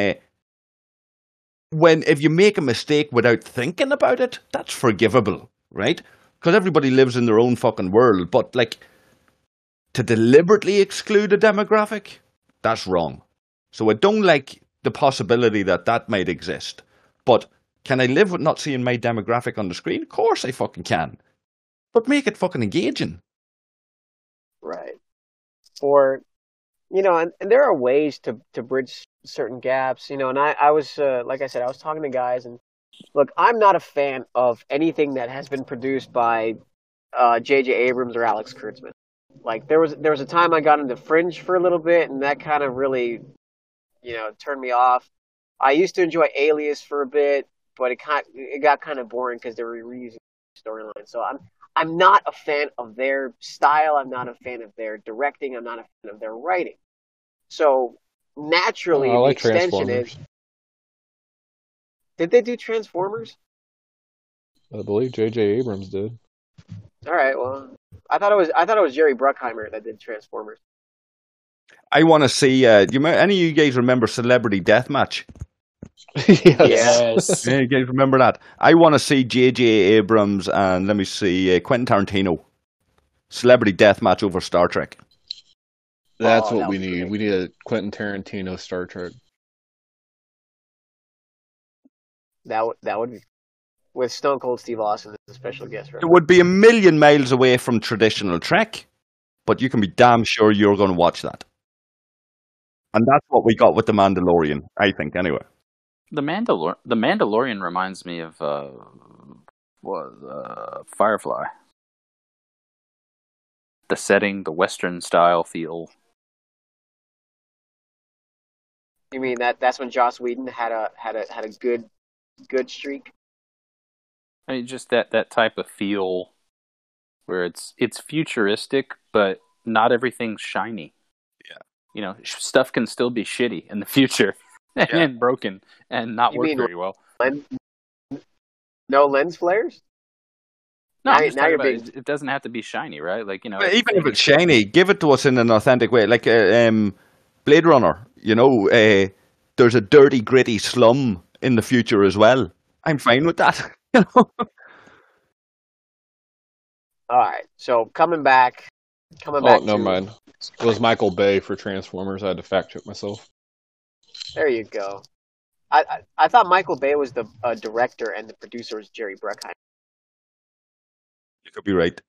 If you make a mistake without thinking about it, that's forgivable, right? Because everybody lives in their own fucking world. But, like, to deliberately exclude a demographic, that's wrong. So I don't like the possibility that might exist. But can I live with not seeing my demographic on the screen? Of course I fucking can. But make it fucking engaging. Right. Or, and there are ways to bridge certain gaps, and I was, like I said, I was talking to guys, and look, I'm not a fan of anything that has been produced by J.J. Abrams or Alex Kurtzman. Like, there was a time I got into Fringe for a little bit, and that kind of really, turned me off. I used to enjoy Alias for a bit, but it got kind of boring because they were reusing storylines. So I'm not a fan of their style. I'm not a fan of their directing. I'm not a fan of their writing. So naturally, I like the extension is. Did they do Transformers? I believe J.J. Abrams did. All right. Well, I thought it was Jerry Bruckheimer that did Transformers. I want to see. Any of you guys remember Celebrity Deathmatch? Yes. Yeah, you guys remember that? I want to see J.J. Abrams and let me see Quentin Tarantino. Celebrity Deathmatch over Star Trek. That's what we need. Great. We need a Quentin Tarantino Star Trek. That would be with Stone Cold Steve Austin as a special guest. Right? It would be a million miles away from traditional Trek, but you can be damn sure you're going to watch that. And that's what we got with The Mandalorian, I think, anyway. The Mandalorian reminds me of Firefly. The setting, the Western style feel. You mean that's when Joss Whedon had a good streak? I mean, just that type of feel where it's futuristic, but not everything's shiny. Yeah. Stuff can still be shitty in the future and broken and not work very well. No lens flares? No, it doesn't have to be shiny, right? Like, even if it's shiny, give it to us in an authentic way. Like Blade Runner, there's a dirty, gritty slum in the future as well. I'm fine with that. You know? All right, so coming back. Oh, to, never mind. It was Michael Bay for Transformers. I had to fact check myself. There you go. I thought Michael Bay was the director and the producer was Jerry Bruckheimer. You could be right.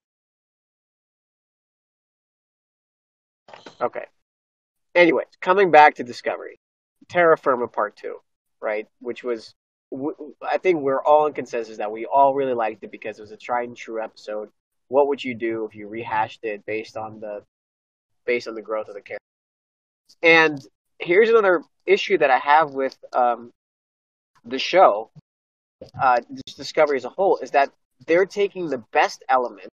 Okay. Anyways, coming back to Discovery, Terra Firma Part 2, right? Which was, I think we're all in consensus that we all really liked it because it was a tried and true episode. What would you do if you rehashed it based on the growth of the character? And here's another issue that I have with the show, Discovery as a whole, is that they're taking the best element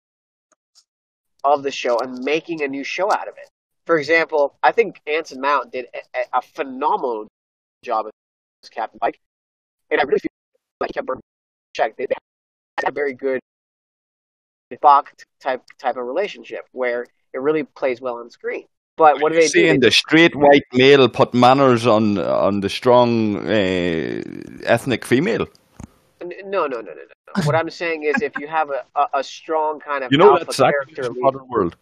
of the show and making a new show out of it. For example, I think Anson Mount did a phenomenal job as Captain Pike, and I really feel like he kept Burnham in check. They had a very good Spock type of relationship where it really plays well on screen. But what do they do? Seeing the straight white male put manners on the strong ethnic female. No. What I'm saying is, if you have a strong kind of alpha that's character in the modern world.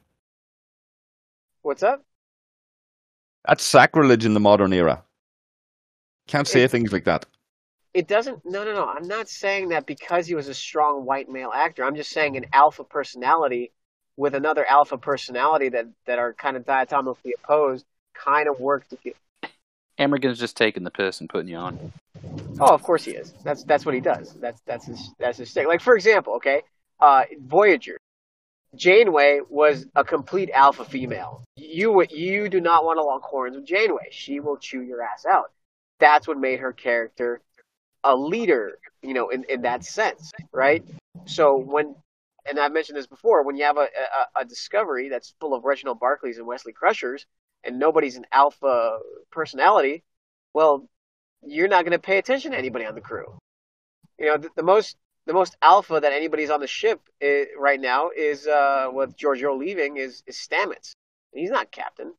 What's up? That's sacrilege in the modern era. Can't say things like that. It doesn't. No. I'm not saying that because he was a strong white male actor. I'm just saying an alpha personality with another alpha personality that are kind of diatomically opposed kind of work together. Emergen's just taking the piss and putting you on. Oh, of course he is. That's what he does. That's his thing. Like, for example, okay, Voyager. Janeway was a complete alpha female. You do not want to lock horns with Janeway. She will chew your ass out. That's what made her character a leader, in that sense, right? So and I've mentioned this before, when you have a Discovery that's full of Reginald Barclays and Wesley Crushers, and nobody's an alpha personality, well, you're not going to pay attention to anybody on the crew. The most alpha that anybody's on the ship right now is, with Giorgio leaving, is Stamets. He's not captain.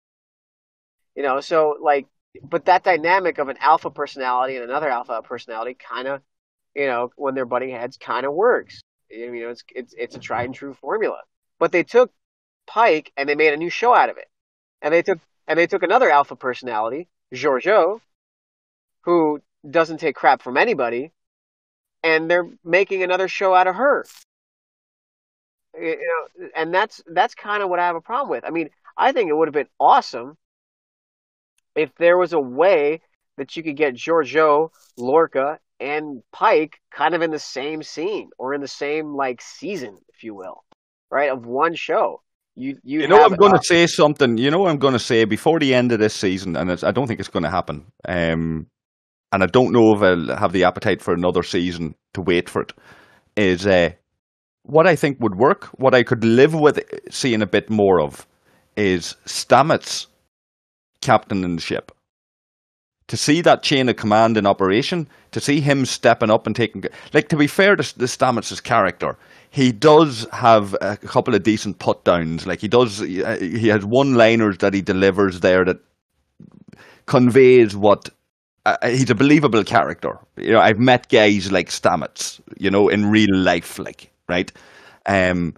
So, like, but that dynamic of an alpha personality and another alpha personality kind of, when they're butting heads, kind of works. It's a tried and true formula. But they took Pike and they made a new show out of it. And they took another alpha personality, Giorgio, who doesn't take crap from anybody, and they're making another show out of her. And that's kind of what I have a problem with. I mean, I think it would have been awesome if there was a way that you could get Giorgio, Lorca, and Pike kind of in the same scene or in the same season, if you will, right, of one show. I'm going to say something. I'm going to say before the end of this season, and I don't think it's going to happen. And I don't know if I'll have the appetite for another season to wait for it. Is what I think would work, what I could live with seeing a bit more of, is Stamets captaining the ship. To see that chain of command in operation, to see him stepping up and taking... to be fair to Stamets' character, he does have a couple of decent put-downs. He has one-liners that he delivers there that conveys what... he's a believable character. I've met guys like Stamets, in real life, right? And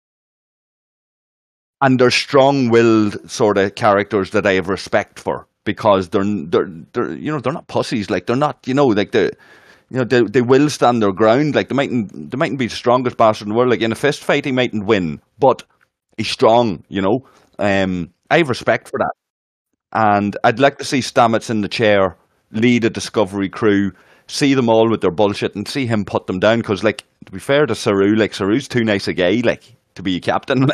they're strong-willed sort of characters that I have respect for. Because they're not pussies. They're not, they will stand their ground. They mightn't be the strongest bastard in the world. In a fist fight, he mightn't win, but he's strong. I have respect for that, and I'd like to see Stamets in the chair, lead a Discovery crew, see them all with their bullshit, and see him put them down. Because, to be fair to Saru, Saru's too nice a guy, to be a captain.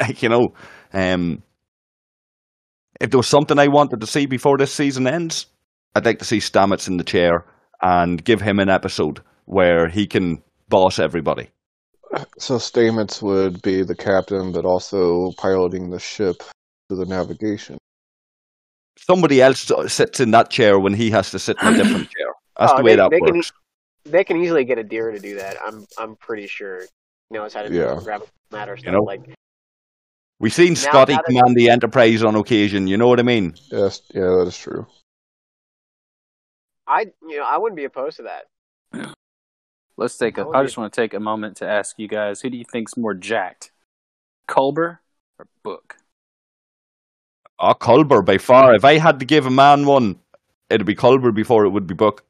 If there was something I wanted to see before this season ends, I'd like to see Stamets in the chair and give him an episode where he can boss everybody. So Stamets would be the captain, but also piloting the ship to the navigation. Somebody else sits in that chair when he has to sit in a different chair. That's the way that works. They can easily get a deer to do that. I'm pretty sure. It's how to do gravity matter stuff. We've seen Scotty command the Enterprise on occasion, you know what I mean? Yes, yeah, that is true. I wouldn't be opposed to that. Let's take I just want to take a moment to ask you guys, who do you think's more jacked? Culber or Book? Oh, Culber by far. If I had to give a man one, it'd be Culber before it would be Book.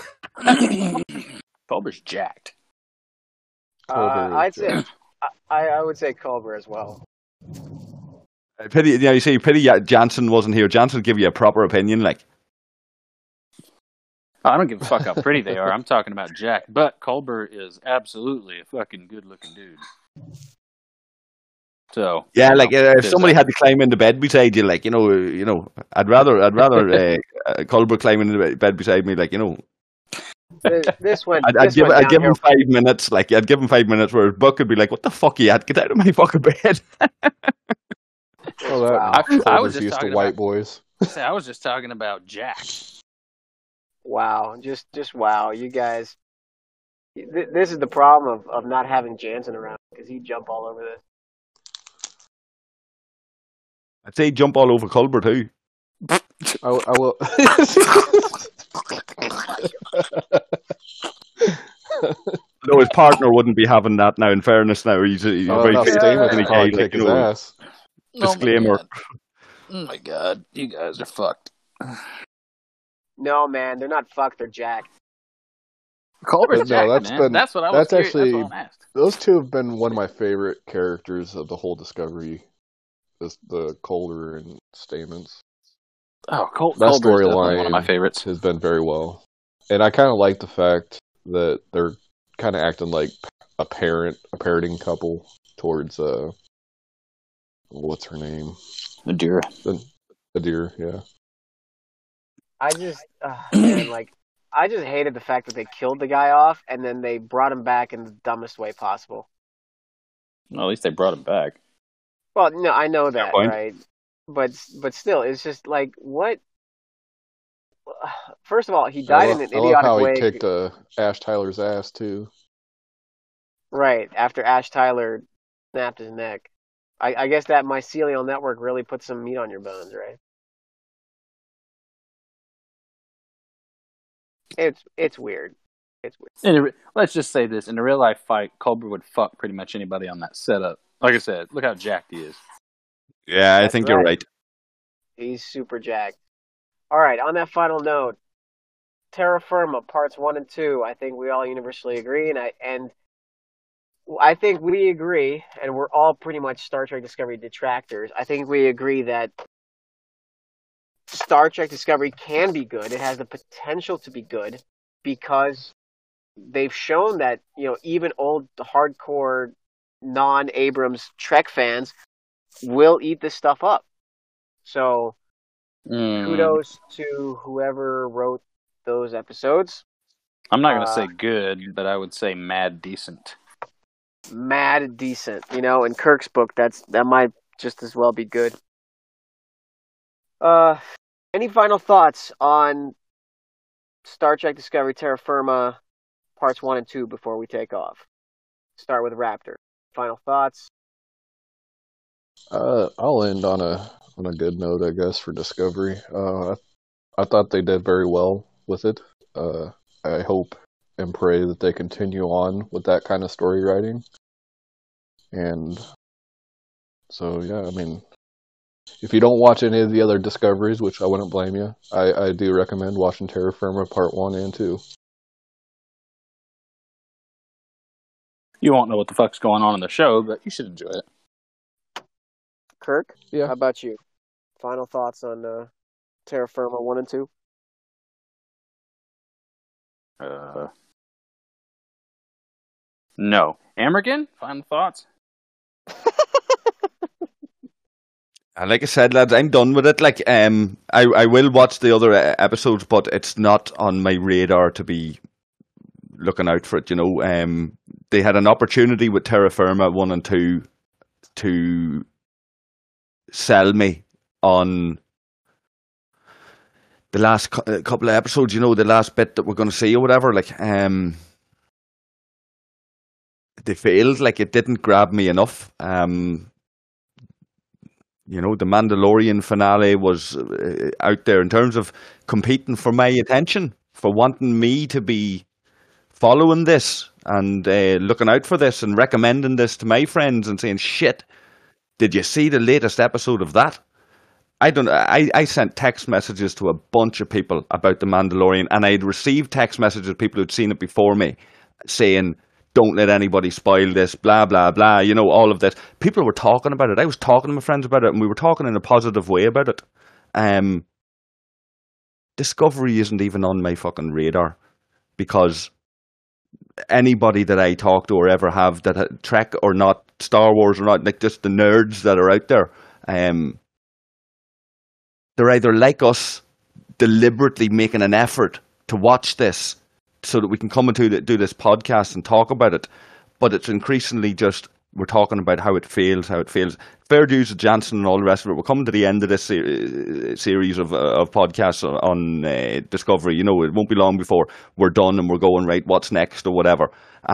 Culber's jacked. I'd say I would say Culber as well. Pity, you see, pity Jansen wasn't here. Jansen would give you a proper opinion, like. I don't give a fuck how pretty they are. I'm talking about Jack. But Culber is absolutely a fucking good-looking dude. So yeah, like if somebody had to climb into bed beside you, like you know, I'd rather Culber climb into bed beside me, like This one. I'd give him 5 minutes. Like I'd give him 5 minutes, where Buck would be like, "What the fuck are you at? Get out of my fucking bed!" Oh, that I was just used talking to white about, boys. I was just talking about Jack. Wow, just wow, you guys. This is the problem of not having Jansen around, because he'd jump all over this. I'd say jump all over Culber too. I will. No, his partner wouldn't be having that now. In fairness, now he's very staying with him, probably like, kick his ass. Disclaimer. Oh my god, you guys are fucked. No, man, they're not fucked. They're jacked. Culber's jacked, that's man. been That's what I was. that's actually that's all I asked. those two have been one of my favorite characters of the whole Discovery. The Culber and Stamens. Oh, That Culber's definitely storyline one of my favorites. has been very well, and I kind of like the fact that they're kind of acting like a parenting couple towards what's her name? Adira. Adira, yeah. I just, man, like, I just hated the fact that they killed the guy off and then they brought him back in the dumbest way possible. Well, at least they brought him back. Well, no, I know that, right? But still, it's just like, what? First of all, he died in an idiotic way. I love how he kicked Ash Tyler's ass too. Right after Ash Tyler snapped his neck. I guess that mycelial network really put some meat on your bones, right? It's weird. It's weird. Let's just say this: in a real life fight, Culber would fuck pretty much anybody on that setup. Like I said, look how jacked he is. Yeah, I think you're right. He's super jacked. All right, on that final note, Terra Firma parts 1 and 2. I think we all universally agree, and I think we agree, and we're all pretty much Star Trek Discovery detractors. I think we agree that Star Trek Discovery can be good. It has the potential to be good because they've shown that, even old hardcore non-Abrams Trek fans will eat this stuff up. So kudos to whoever wrote those episodes. I'm not going to say good, but I would say mad decent. Mad decent. In Kirk's book, that might just as well be good. Any final thoughts on Star Trek Discovery Terra Firma parts 1 and 2 before we take off? Start with Raptor. Final thoughts? I'll end on a good note, I guess, for Discovery. I thought they did very well with it. I hope and pray that they continue on with that kind of story writing. And so, yeah, I mean, if you don't watch any of the other Discoveries, which I wouldn't blame you, I do recommend watching Terra Firma Part 1 and 2. You won't know what the fuck's going on in the show, but you should enjoy it. Kirk? Yeah. How about you? Final thoughts on Terra Firma 1 and 2? No. Amergan, final thoughts? Like I said, lads, I'm done with it. Like, I will watch the other episodes, but it's not on my radar to be looking out for it. They had an opportunity with Terra Firma 1 and 2 to sell me on the last couple of episodes. The last bit that we're going to see or whatever. Like, they failed. Like, it didn't grab me enough. The Mandalorian finale was out there in terms of competing for my attention for wanting me to be following this and looking out for this and recommending this to my friends and saying, shit, did you see the latest episode of that? I sent text messages to a bunch of people about The Mandalorian, and I'd received text messages of people who'd seen it before me saying, don't let anybody spoil this, blah, blah, blah, you know, all of this. People were talking about it. I was talking to my friends about it, and we were talking in a positive way about it. Discovery isn't even on my fucking radar, because anybody that I talk to or ever have that Trek or not, Star Wars or not, like just the nerds that are out there, they're either like us, deliberately making an effort to watch this so that we can come and do this podcast and talk about it. But it's increasingly just, we're talking about how it feels. Fair dues to Jansen and all the rest of it. We're coming to the end of this series of podcasts on Discovery. You know, it won't be long before we're done and we're going, right, what's next or whatever.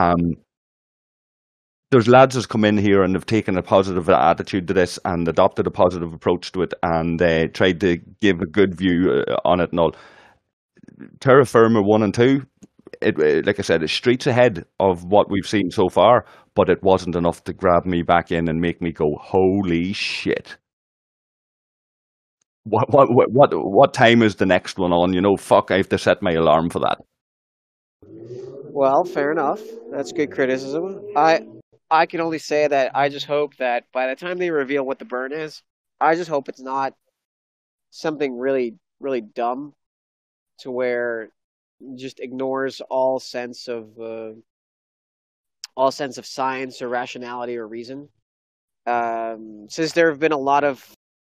There's lads that's come in here and have taken a positive attitude to this and adopted a positive approach to it and tried to give a good view on it and all. Terra Firma 1 and 2, like I said, it's streets ahead of what we've seen so far, but it wasn't enough to grab me back in and make me go, holy shit. What time is the next one on? You know, fuck, I have to set my alarm for that. Well, fair enough. That's good criticism. I can only say that I just hope that by the time they reveal what the burn is, I just hope it's not something really, really dumb to where it just ignores all sense of science or rationality or reason. Since there have been a lot of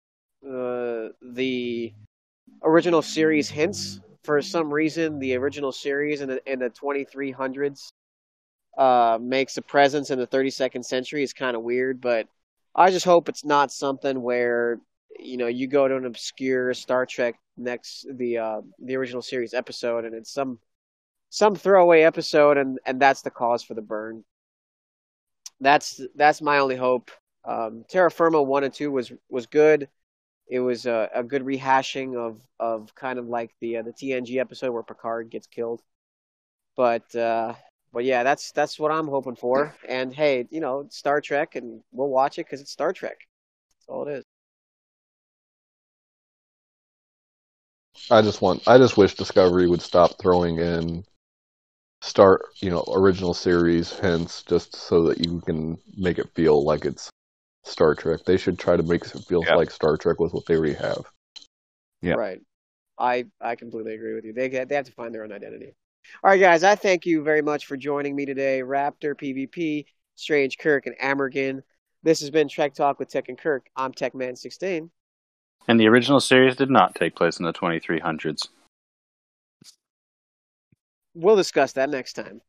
the original series hints, for some reason, the original series in the 2300s makes a presence in the 32nd century is kind of weird, but I just hope it's not something where, you know, you go to an obscure Star Trek the original series episode and it's some throwaway episode and that's the cause for the burn. That's my only hope. Terra Firma 1 and 2 was good. It was a good rehashing of kind of like the TNG episode where Picard gets killed. But yeah, that's what I'm hoping for. And hey, you know, it's Star Trek, and we'll watch it because it's Star Trek. That's all it is. I just wish Discovery would stop throwing in original series hints just so that you can make it feel like it's Star Trek. They should try to make it feel like Star Trek with what they already have. Yeah. Right. I completely agree with you. They have to find their own identity. All right, guys, I thank you very much for joining me today. Raptor, PvP, Strange Kirk, and Amergan. This has been Trek Talk with Tech and Kirk. I'm TechMan16. And the original series did not take place in the 2300s. We'll discuss that next time.